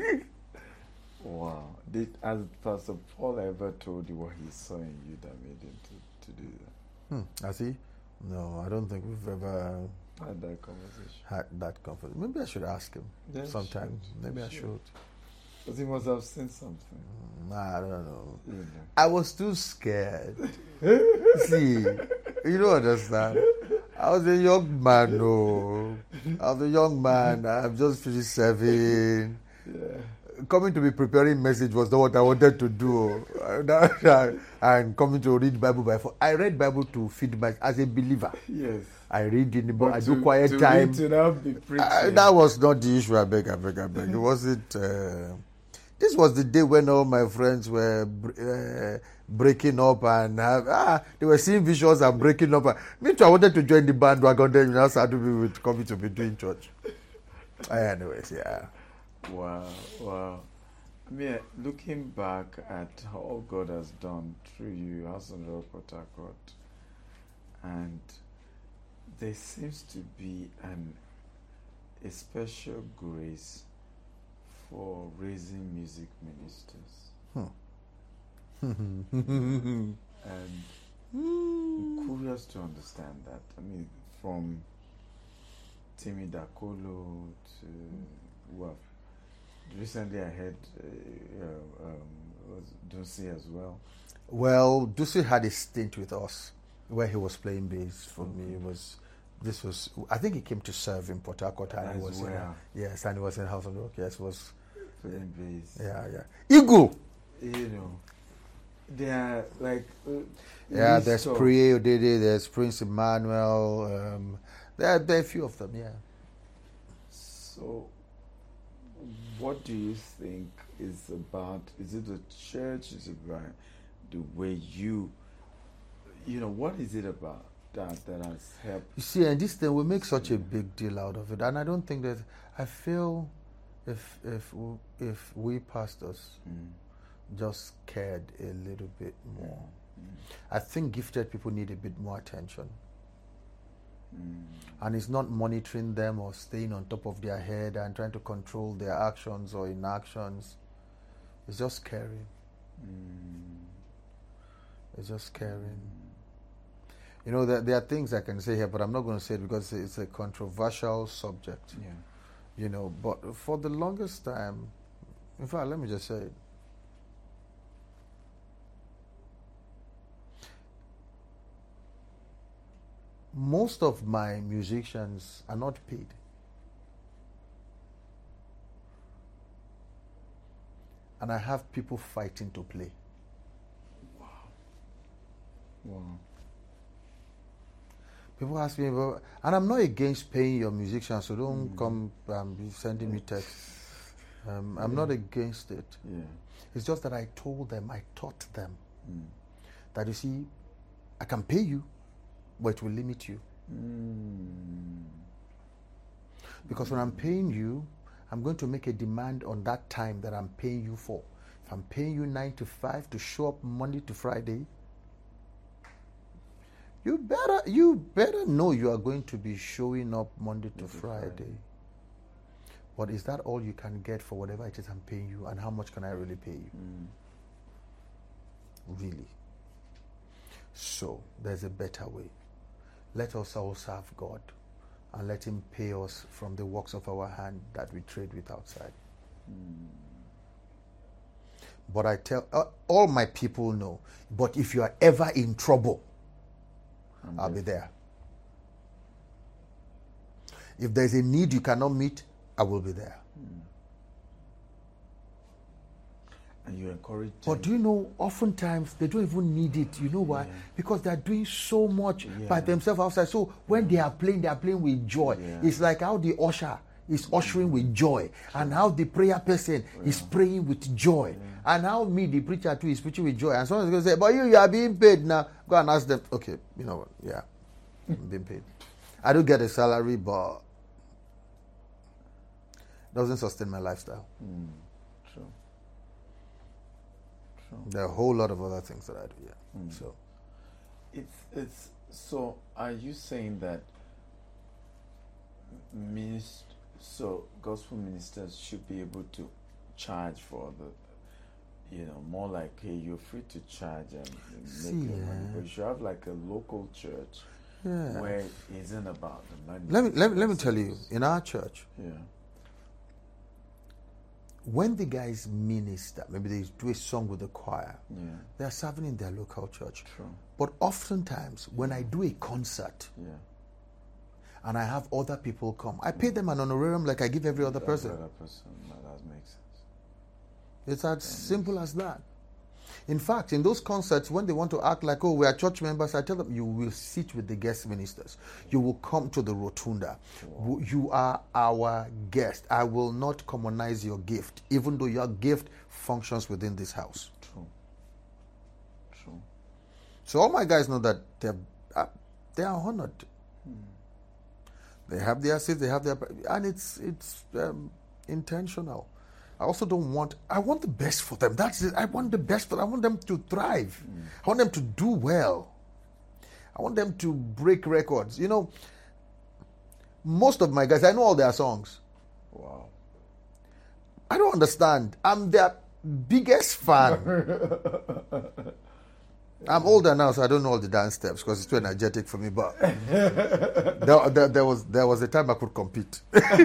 Wow. Did as Pastor Paul ever told you what he saw in you that made him to, to do that? Hmm. Has he? No, I don't think we've ever had that conversation. Had that conversation. Maybe I should ask him yeah, sometime. Should. Maybe you I should. should. Because he must have seen something. Nah, I don't know. You know. I was too scared. See, you don't understand. I was a young man, no. I was a young man. I've just finished serving. Yeah. Coming to be preparing message was not what I wanted to do. And coming to read Bible by phone. I read Bible to feed my as a believer. Yes. I read in the book. I to, do quiet to time. Read to now be I, that was not the issue. I beg, I beg, I beg. It wasn't. Uh, this was the day when all my friends were uh, breaking up and have, ah, they were seeing visions and breaking up. Me too. I wanted to join the bandwagon. Then you know, started to be with coming to be doing church. uh, anyways, yeah. Wow, wow. I mean, looking back at all God has done through you, House on Rock, Port Harcourt, and there seems to be an a special grace for raising music ministers. Hmm. And I'm curious to understand that. I mean, from Timmy Dakolo to who have recently I heard uh, um, was Dusi as well. Well, Dusi had a stint with us where he was playing bass for okay. me. It was this was I think he came to serve in Port Harcourt and as he was well. in, yes, and he was in House of Rock. Yes, was playing bass. Yeah, yeah. Eagle. You know, they are like uh, yeah. There's Pri Odede, there's Prince Emmanuel. Um, there, there are a few of them. Yeah. So. What do you think is about, is it the church, is it about the way you, you know, what is it about that that has helped? You see, and this thing, we make such a big deal out of it, and I don't think that, I feel if if if we pastors mm. just cared a little bit more, mm. I think gifted people need a bit more attention. Mm. And it's not monitoring them or staying on top of their head and trying to control their actions or inactions. It's just caring. Mm. It's just caring. Mm. You know, there, there are things I can say here, but I'm not going to say it because it's a controversial subject. Yeah. You know, but for the longest time, in fact, let me just say it. Most of my musicians are not paid. And I have people fighting to play. Wow. Wow. People ask me, about, and I'm not against paying your musicians, so don't mm. come and be sending me texts. Um, I'm yeah. not against it. Yeah. It's just that I told them, I taught them mm. that, you see, I can pay you, but it will limit you. Mm. Because when I'm paying you, I'm going to make a demand on that time that I'm paying you for. If I'm paying you nine to five to show up Monday to Friday, you better you better know you are going to be showing up Monday to Friday. Friday. But is that all you can get for whatever it is I'm paying you, and how much can I really pay you? Mm. Really. So there's a better way. Let us all serve God and let Him pay us from the works of our hand that we trade with outside. Mm. But I tell uh, all my people know, but if you are ever in trouble, I'm I'll there. be there. If there's a need you cannot meet, I will be there. Mm. And you encourage But them. do you know, oftentimes they don't even need it. You know why? Yeah. Because they're doing so much yeah. by themselves outside. So when yeah. they are playing, they are playing with joy. Yeah. It's like how the usher is ushering with joy, and how the prayer person yeah. is praying with joy, yeah. and how me, the preacher too, is preaching with joy. And someone's going to say, but you, you are being paid now. Go and ask them. Okay, you know what? Yeah, I'm being paid. I do get a salary, but it doesn't sustain my lifestyle. Mm. True. True. There are a whole lot of other things that I do. Yeah. Mm. So it's it's so. Are you saying that minister? So gospel ministers should be able to charge for the, you know, more like, hey, you're free to charge and make See, your yeah. money. But you should have like a local church yeah. where it isn't about the money. Let me let, let me tell you, in our church, yeah. when the guys minister, maybe they do a song with the choir, yeah. they are serving in their local church. True. But oftentimes, when I do a concert, yeah. and I have other people come, I pay them an honorarium like I give every other person. Other person. No, that makes sense. It's as that simple as that. In fact, in those concerts, when they want to act like, oh, we are church members, I tell them, you will sit with the guest ministers. You will come to the rotunda. Wow. You are our guest. I will not commonize your gift, even though your gift functions within this house. True. True. So all my guys know that they're, uh, they are honored. Hmm. They have their seats, they have their, and it's it's um, intentional. I also don't want, I want the best for them. That's it. I want the best for them. I want them to thrive. Mm. I want them to do well. I want them to break records. You know, most of my guys, I know all their songs. Wow. I don't understand. I'm their biggest fan. I'm older now, so I don't know all the dance steps because it's too energetic for me. But there, there, there was there was a time I could compete.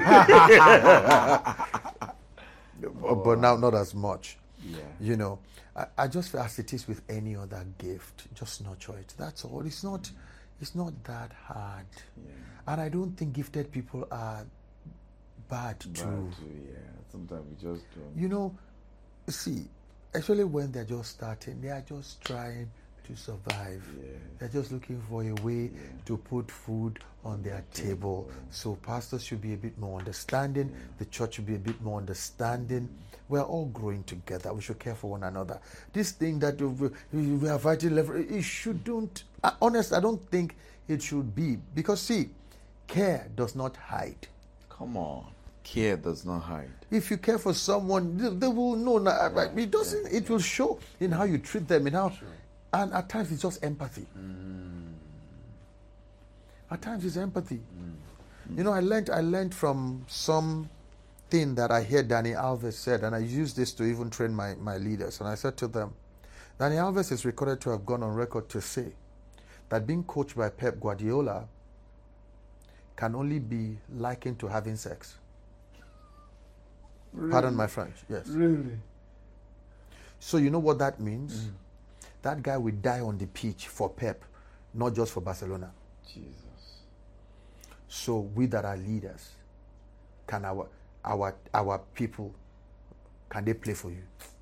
Oh, but now not as much. Yeah. You know, I, I just feel as it is with any other gift, just nurture it. That's all. It's not it's not that hard. Yeah. And I don't think gifted people are bad, Bad too. too. Yeah. Sometimes we just don't. You know, see, actually when they're just starting, they are just trying to survive. Yeah. They're just looking for a way Yeah. to put food on their table. table. So pastors should be a bit more understanding. Yeah. The church should be a bit more understanding. We're all growing together. We should care for one another. This thing that we, we are fighting, level, it shouldn't. Uh, honest, I don't think it should be. Because see, care does not hide. Come on. Care does not hide. If you care for someone, they, they will know. Yeah. It doesn't. It will show in how you treat them, in how. Sure. And at times it's just empathy. Mm. At times it's empathy. Mm. You know, I learned I learned from some thing that I heard Danny Alves said, and I used this to even train my, my leaders. And I said to them, Danny Alves is recorded to have gone on record to say that being coached by Pep Guardiola can only be likened to having sex. Really? Pardon my French. Yes. Really? So you know what that means? Mm. That guy will die on the pitch for Pep, not just for Barcelona. Jesus. So we that are leaders, can our our our people, can they play for you?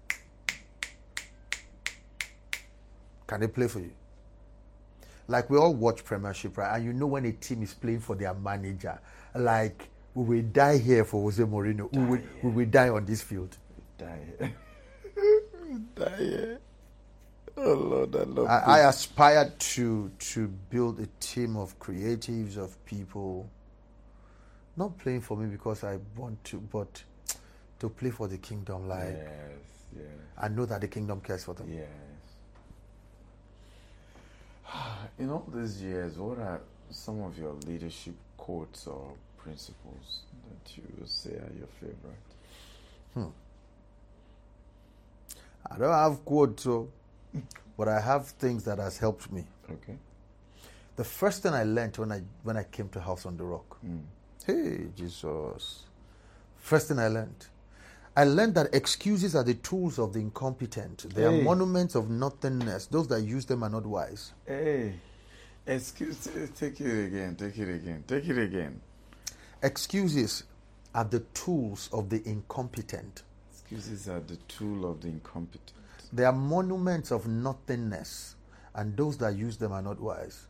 Can they play for you? Like we all watch Premiership, right? And you know when a team is playing for their manager, like we will die here for Jose Mourinho. We will, we will die on this field. Die here. Die here. Oh Lord, I love I, I aspire to to build a team of creatives, of people, not playing for me because I want to, but to play for the kingdom. Like, yes, yes. I know that the kingdom cares for them. Yes. In all these years, what are some of your leadership quotes or principles that you would say are your favorite? Hmm. I don't have quotes, so, but I have things that has helped me. Okay. The first thing I learned when I when I came to House on the Rock, Mm. hey Jesus, first thing I learned, I learned that excuses are the tools of the incompetent. They Hey. are monuments of nothingness. Those that use them are not wise. Hey, excuse, take it again, take it again, take it again. Excuses are the tools of the incompetent. Excuses are the tool of the incompetent. They are monuments of nothingness, and those that use them are not wise.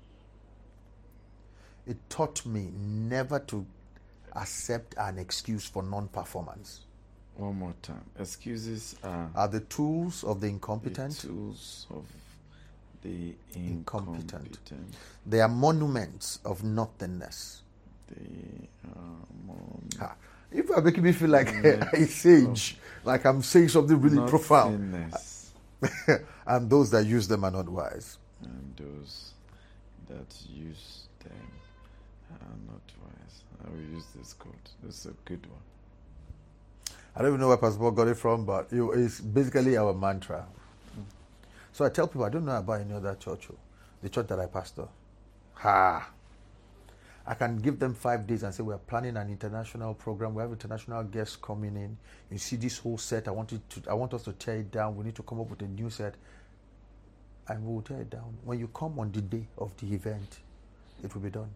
It taught me never to accept an excuse for non-performance. One more time. Excuses are, Are the tools of the incompetent. the tools of the Incompetent. incompetent. They are monuments of nothingness. They are mon- Ah, if you are making me feel like a sage, like I'm saying something really profound, nothingness, and those that use them are not wise. and those that use them are not wise. I will use this quote. This is a good one. I don't even know where Pastor Paul got it from, but it's basically our mantra. So I tell people, I don't know about any other church, oh, the church that I pastor. Ha! I can give them five days and say, we're planning an international program. We have international guests coming in. You see this whole set. I want, it to, I want us to tear it down. We need to come up with a new set. And we will tear it down. When you come on the day of the event, it will be done.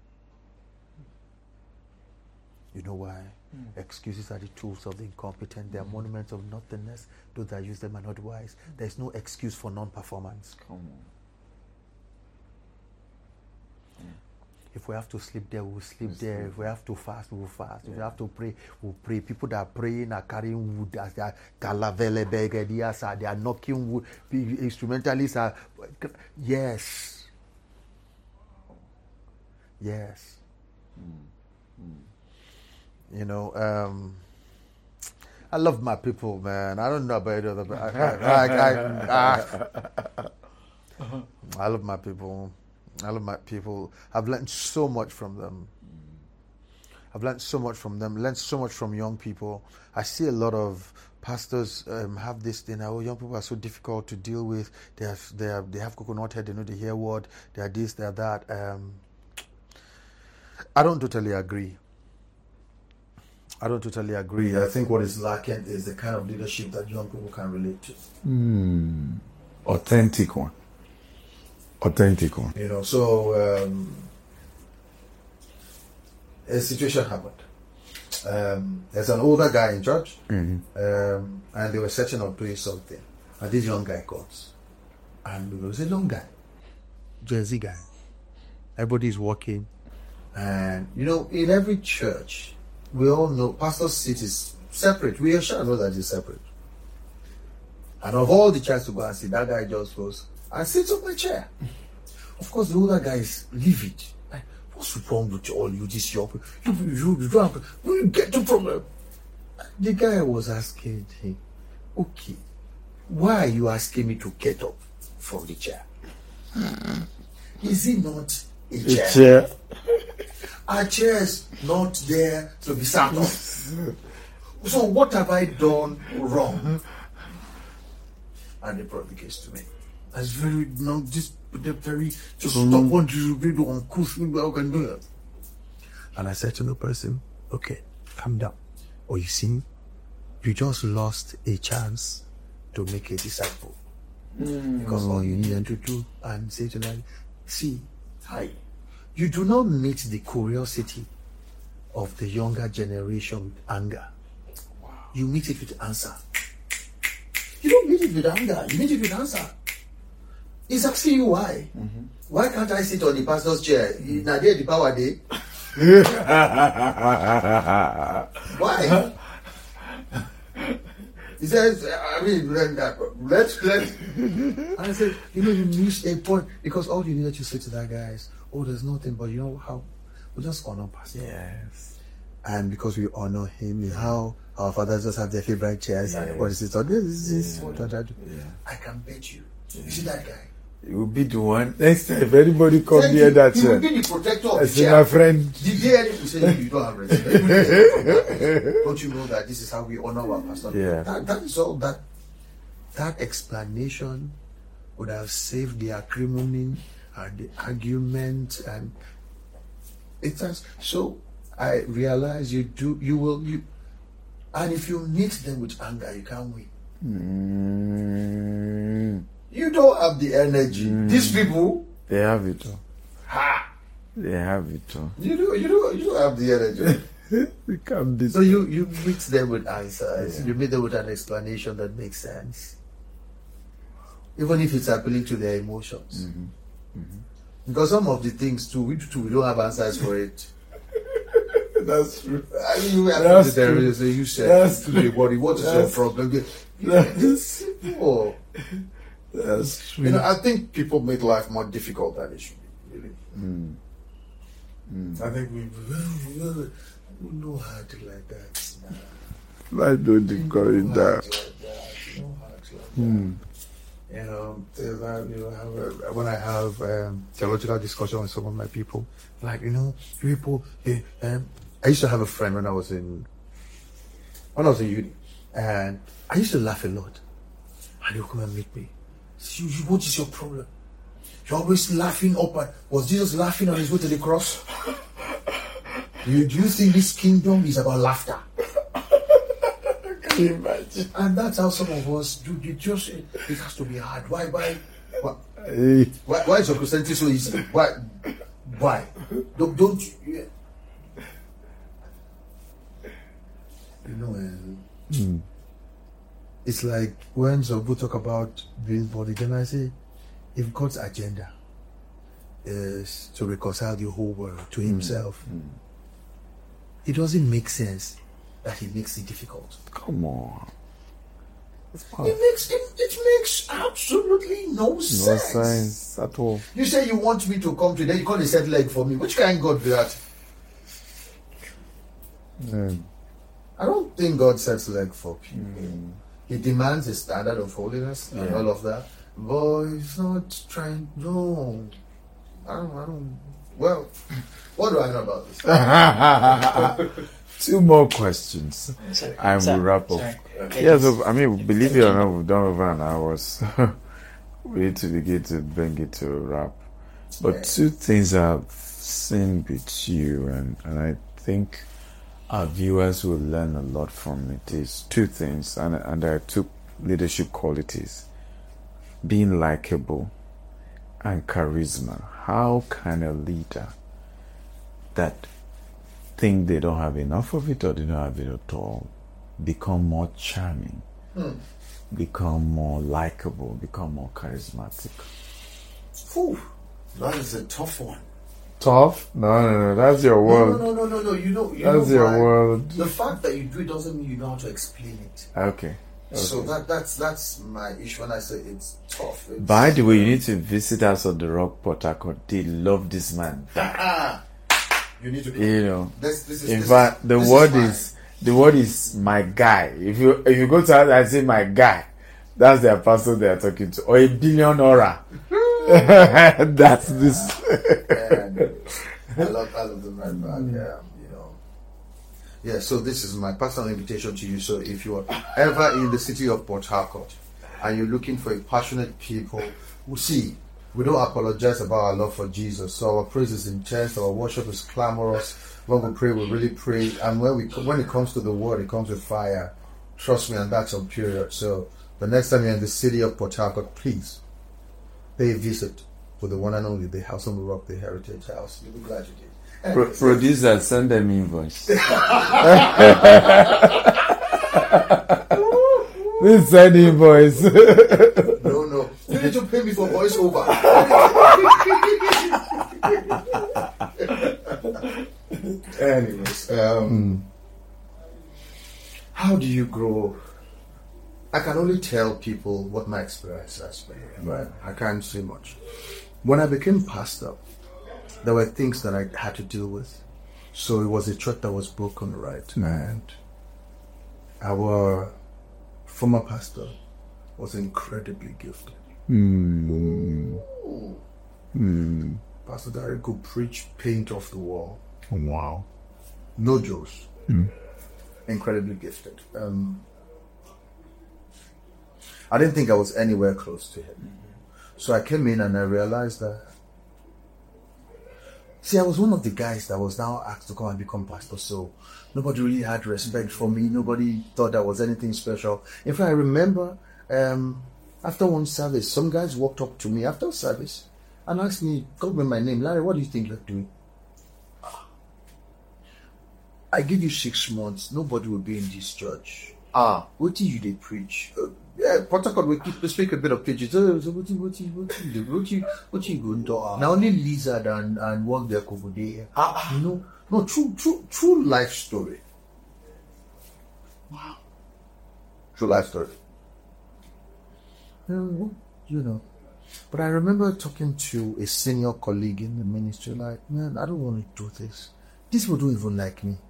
You know why? Mm. Excuses are the tools of the incompetent. They are mm. monuments of nothingness. Those that use them are not wise. There is no excuse for non-performance. Come on. Mm. If we have to sleep there, we will sleep we'll there. Sleep. If we have to fast, we will fast. Yeah. If we have to pray, we will pray. People that are praying are carrying wood. As they are galavele, they are knocking wood. Instrumentalists are... Yes. Yes. Mm. Mm. You know, um, I love my people, man. I don't know about any other, but I, I, I, I, I love my people. I love my people. I've learned so much from them. I've learned so much from them. Learned so much from young people. I see a lot of pastors um, have this thing. Oh, young people are so difficult to deal with. They have, they have, they have coconut head. They know the hear word. They are this, they are that. Um, I don't totally agree. I don't totally agree. I think what is lacking is the kind of leadership that young people can relate to. Mm. Authentic one. Authentic one. You know, so um, a situation happened. Um, there's an older guy in church, mm-hmm. um, and they were setting up doing something. And this young guy comes. And it was a young guy, Jersey guy. Everybody's walking. And, you know, in every church, we all know pastor's seat is separate. We are sure know that it's separate. And of all the chairs to go and sit, that guy just goes and sits on my chair. Of course, the older guy is livid. Like, what's wrong with all you, this young people? You, you, you don't have, where you get the problem? The guy was asking him, okay, why are you asking me to get up from the chair? Is it not a chair? A chair. Our chair is not there to be sat on. So what have I done wrong? And they brought the case to me. That's very, no, just they're very, just mm. stop what you do on course, how can do that. And I said to the person, okay, calm down. Oh, you see, you just lost a chance to make a disciple. Mm. Because all you need to do and say to them, see, hi. You do not meet the curiosity of the younger generation with anger. Wow. You meet it with answer. You don't meet it with anger. You meet it with answer. He's asking you why. Mm-hmm. Why can't I sit on the pastor's chair? Now there the power day. Why? He says, I mean, let's let's. And I said, you know, you missed a point because all you needed to say to that guy is, oh, there's nothing, but you know how we just honor Pastor. Yes. And because we honor him, yeah. how our fathers just have their favorite chairs yes. and what is it? Oh, this is yeah. what I do. Yeah. I can bet you. Yeah. You see that guy? He will be the one. Next time, if anybody come near that chair, he will be the protector of I the chair. my friend. Did they anything say you don't have respect? Don't you know that this is how we honor our pastor? Yeah. That, that is all. That that explanation would have saved the acrimony and the argument, and it has. So I realize you do. You will. You, and if you meet them with anger, you can't win. Mm. You don't have the energy. Mm. These people, they have it all. Ha! They have it all. You do. You do. You don't have the energy. We can't be. So you you meet them with answers. Yeah. You meet them with an explanation that makes sense, even if it's appealing to their emotions. Mm-hmm. Mm-hmm. Because some of the things too, we too we don't have answers for it. That's true. I mean, That's true. There, so you said, That's true. What, what is That's your problem? That's oh. That's true. You know, I think people make life more difficult than it should be. Really. Mm. Mm. I think we we know how to like that. Nah. I don't encourage that. Like that. No heart like mm. that. You know, you know, when I have um, theological discussion with some of my people, like, you know, people, eh, um, I used to have a friend when I was in, when I was in uni, and I used to laugh a lot. And he would come and meet me. So, what is your problem? You're always laughing up at, was Jesus laughing on his way to the cross? you, do you think this kingdom is about laughter? Can you imagine? And that's how some of us do. You just, it has to be hard. Why, why, why, hey. why, why is your Christianity so easy? Why, why? Don't, don't you, you know, uh, mm. it's like when some people talk about being born again, I say, if God's agenda is to reconcile the whole world to himself, mm. Mm. it doesn't make sense that he makes it difficult. Come on. It makes it, it makes absolutely no, no sense. No sense at all. You say you want me to come today, you call a set leg for me. Which kind of God do that? Mm. I don't think God sets leg for people. Mm. He demands a standard of holiness and yeah. all of that. But he's not trying. No. I don't, I don't. Well, what do I know about this? Two more questions. Sorry. And we'll wrap up. Okay. Yeah, so, I mean, believe it or not, we've done over an hour. So we need to begin to bring it to a wrap. But yeah. two things I've seen with you, and, and I think our viewers will learn a lot from it, is two things, and, and there are two leadership qualities: being likable and charisma. How can a leader that think they don't have enough of it or they don't have it at all become more charming, hmm. become more likable, become more charismatic? Ooh, that is a tough one. Tough? No, no, no. That's your word. No, no, no, no, no. You know, you that's know your why? word. The fact that you do it doesn't mean you know how to explain it. Okay. okay. So that that's that's my issue when I say it's tough. It's, By the way, you need to visit House of the Rock, Port Harcourt. They love this man. You need to. You know. This, this is, in this fact, is, the word is, is the word is my guy. If you if you go to house and say my guy, that's their pastor they are talking to, or a billion aura. That's this. And I love I love them right back. Yeah, you know. Yeah. So this is my personal invitation to you. So if you are ever in the city of Port Harcourt and you're looking for a passionate people who see. We don't apologize about our love for Jesus. So our praise is intense. Our worship is clamorous. When we pray, we really pray. And when we when it comes to the word, it comes with fire. Trust me, and that's on period. So the next time you're in the city of Port Harcourt, please pay a visit for the one and only, the House on the Rock, the Heritage House. You'll be glad you did. Pro- producer, send them invoice. Please send invoice. No, no. You need to pay me for voiceover. Anyways, um, mm. how do you grow I can only tell people what my experience has been. Right. I can't say much. When I became pastor, there were things that I had to deal with. So it was a church that was broken, right? And our former pastor was incredibly gifted. Mm. Mm. Pastor Derek could preach paint off the wall. Wow. No jokes. Mm. Incredibly gifted. Um, I didn't think I was anywhere close to him. So I came in and I realized that, see, I was one of the guys that was now asked to come and become pastor, so nobody really had respect for me. Nobody thought that was anything special. In fact, I remember um, after one service, some guys walked up to me after service and asked me, called me my name, Larry, what do you think you're doing? I give you six months, nobody will be in this church. Ah, what do you they preach? Uh, yeah, Port Harcourt, we keep we speak a bit of pidgin. So, so what you what you what you do? What you what you going to? Uh, now only lizard and and walk their cocoa there. Ah, you know, no true true true life story. Wow, true life story. You know, but I remember talking to a senior colleague in the ministry, like, man, I don't want to do this. These people don't even like me.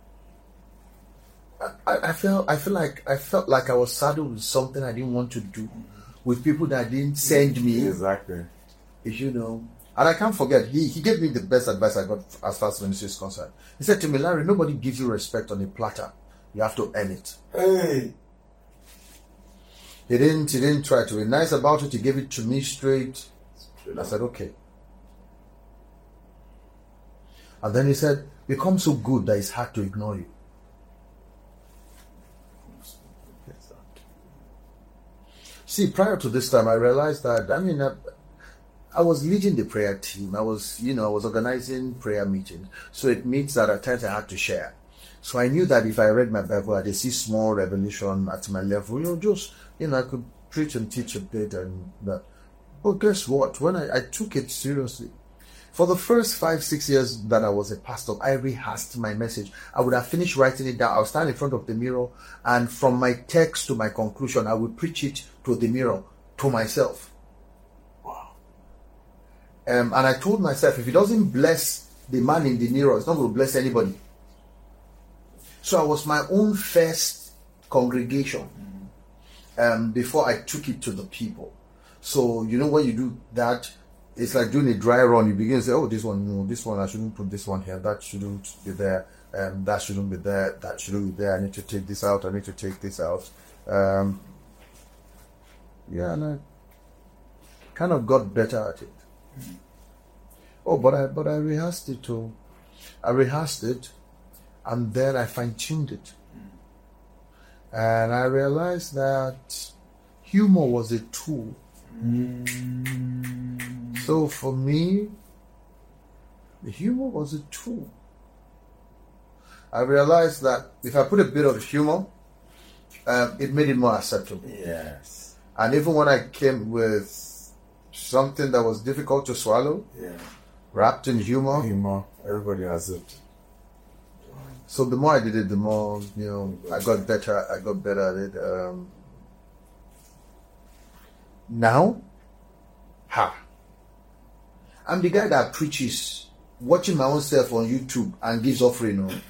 I, I felt I feel like I felt like I was saddled with something I didn't want to do, with people that didn't send me. Exactly. You know, and I can't forget, he, he gave me the best advice I got as far as ministry is concerned. He said to me, Larry, nobody gives you respect on a platter. You have to earn it. Hey. He didn't he didn't try to be nice about it. He gave it to me straight. I said, okay. And then he said, become so good that it's hard to ignore you. See, prior to this time, I realized that, I mean, I, I was leading the prayer team. I was, you know, I was organizing prayer meetings. So it means that at times I had to share. So I knew that if I read my Bible, I'd see small revelation at my level, you know, just, you know, I could preach and teach a bit and that. But guess what? When I, I took it seriously, for the first five, six years that I was a pastor, I rehearsed my message. I would have finished writing it down. I would stand in front of the mirror, and from my text to my conclusion, I would preach it to the mirror, to myself. Wow. Um, and I told myself, if it doesn't bless the man in the mirror, it's not going to bless anybody. So I was my own first congregation um, before I took it to the people. So, you know, when you do that, it's like doing a dry run. You begin to say, oh, this one, no, this one, I shouldn't put this one here. That shouldn't be there. Um, that shouldn't be there. That shouldn't be there. I need to take this out. I need to take this out. Um, yeah, and I kind of got better at it. Oh, but I, but I rehearsed it too. I rehearsed it, and then I fine-tuned it. And I realized that humor was a tool. Mm. So for me, the humor was a tool. I realized that if I put a bit of humor, um, it made it more acceptable. Yes. And even when I came with something that was difficult to swallow, yeah, wrapped in humor, humor, everybody has it. So the more I did it, the more, you know, I got better. I got better at it. Um, now, ha, I'm the guy that preaches, watching my own self on YouTube and gives offering. No?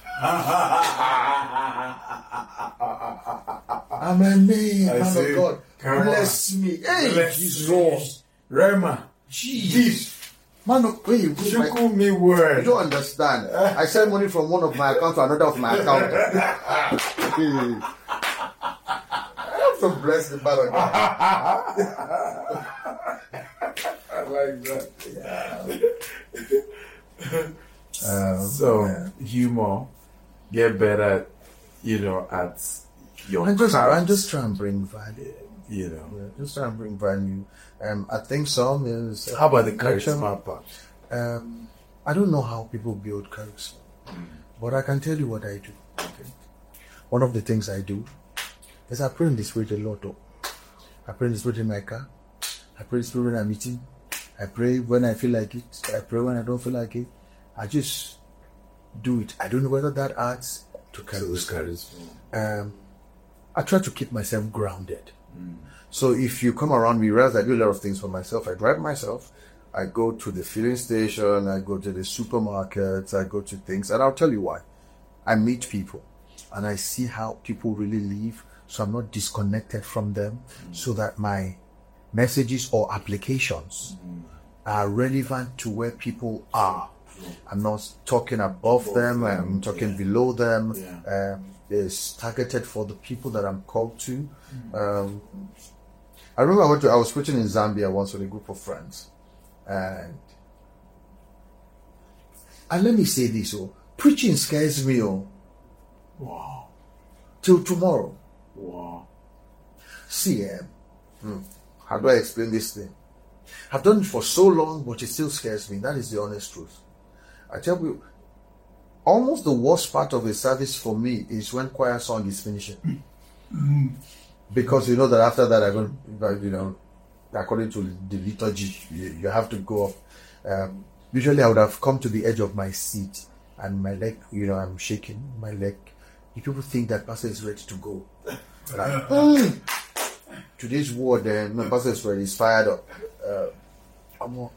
I'm a man, man of God. Come Bless on. me. Hey, Bless Jesus. Rema. Jeez. Man of God. You call me word. You don't understand. I send money from one of my accounts to another of my account. I'm so blessed about it. I like that. Yeah. um, so, yeah. Humor, get better, you know, at your and just, craft. and just try and bring value. You know, yeah, just try and bring value. Um, I think some is. How about the charisma part? Um, I don't know how people build charisma, mm. but I can tell you what I do. Okay. One of the things I do is I pray in the spirit a lot. Oh. I pray in the spirit in my car. I pray in the spirit when I'm eating. I pray when I feel like it. I pray when I don't feel like it. I just do it. I don't know whether that adds to charisma. charisma. Um, I try to keep myself grounded. Mm. So if you come around me, realize I do a lot of things for myself. I drive myself. I go to the filling station. I go to the supermarkets. I go to things. And I'll tell you why. I meet people and I see how people really live. So I'm not disconnected from them, mm. so that my messages or applications mm. are relevant to where people are. Yeah. I'm not talking above, above them. them. I'm talking yeah. below them. Yeah. Um, it's targeted for the people that I'm called to. Mm. Um, I remember I went to, I was preaching in Zambia once with a group of friends. And, and let me say this, oh, preaching scares me, oh. Wow. Till tomorrow. Wow. See, um, hmm, how do I explain this thing? I've done it for so long, but it still scares me. That is the honest truth. I tell you, almost the worst part of a service for me is when choir song is finishing. Mm-hmm. Because you know that after that, I'm going, you know, according to the liturgy, you, you have to go up. Um, usually I would have come to the edge of my seat and my leg, you know, I'm shaking my leg. If people think that pastor is ready to go, like, mm, today's word, then uh, no, pastor is ready, he's fired up. Uh, I'm more,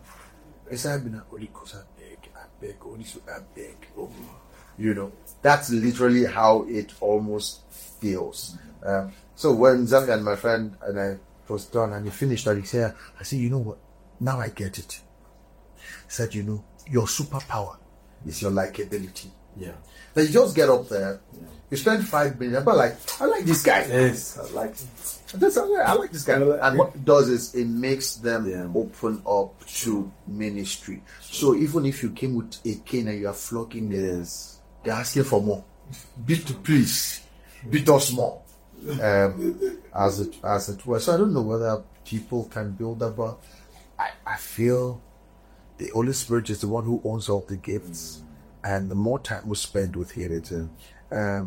you know, that's literally how it almost feels. Um, so when Zanga and my friend and I was done and he finished that, he said, I said, you know what? Now I get it. He said, you know, your superpower is your likability. Yeah. Then you just get up there, yeah. you spend five minutes, but like, I like this guy. Yes, I like him. That's, I like this guy. And what it does is it makes them yeah. open up to ministry. So even if you came with a cane and you are flocking them, yes. they're asking for more. Beat, please, beat us more. Um, as it as it was. So I don't know whether people can build that, but I, I feel the Holy Spirit is the one who owns all the gifts. Mm. And the more time we spend with Heritage, um,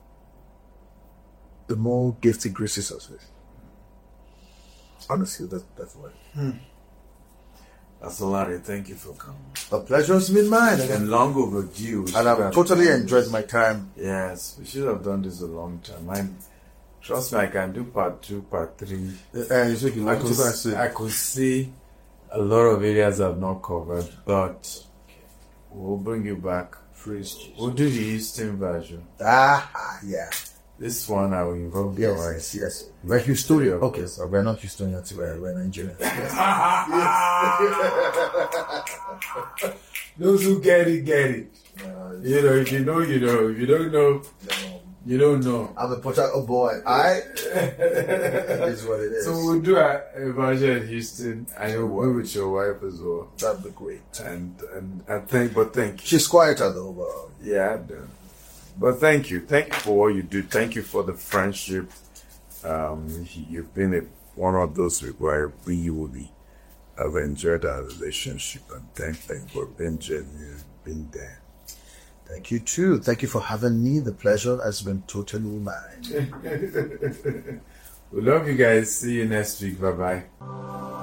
the more gifts He graces us with. Honestly, that, that's why. Hmm. Pastor Larry, thank you for coming. The pleasure has been mine. And long overdue. And I've totally enjoyed my time. Yes, we should have done this a long time. I, trust me, I can do part two, part three. Uh, I, could, I, could, I could see a lot of areas I've not covered, but we'll bring you back. Praise Jesus. We'll do the Eastern version. Ah, yeah. This one I will involve yes, your yes, yes. We're Houstonian. Okay, so we're not Houstonians, we're, we're Nigerians. Yes. Those who get it, get it. Uh, you know, if you know, you know. If you don't know, no. you don't know. I'm a Port Harcourt boy. I. It's what it is. So we'll do a, a version in Houston, and you'll work with your wife as well. That'd be great. And and I think, but thank you. She's quieter though, but yeah. But thank you, thank you for what you do. Thank you for the friendship. Um, you've been a, one of those people I really have enjoyed our relationship, and thank you for being genuine, being there. Thank you too. Thank you for having me. The pleasure has been totally mine. We love you guys. See you next week. Bye bye.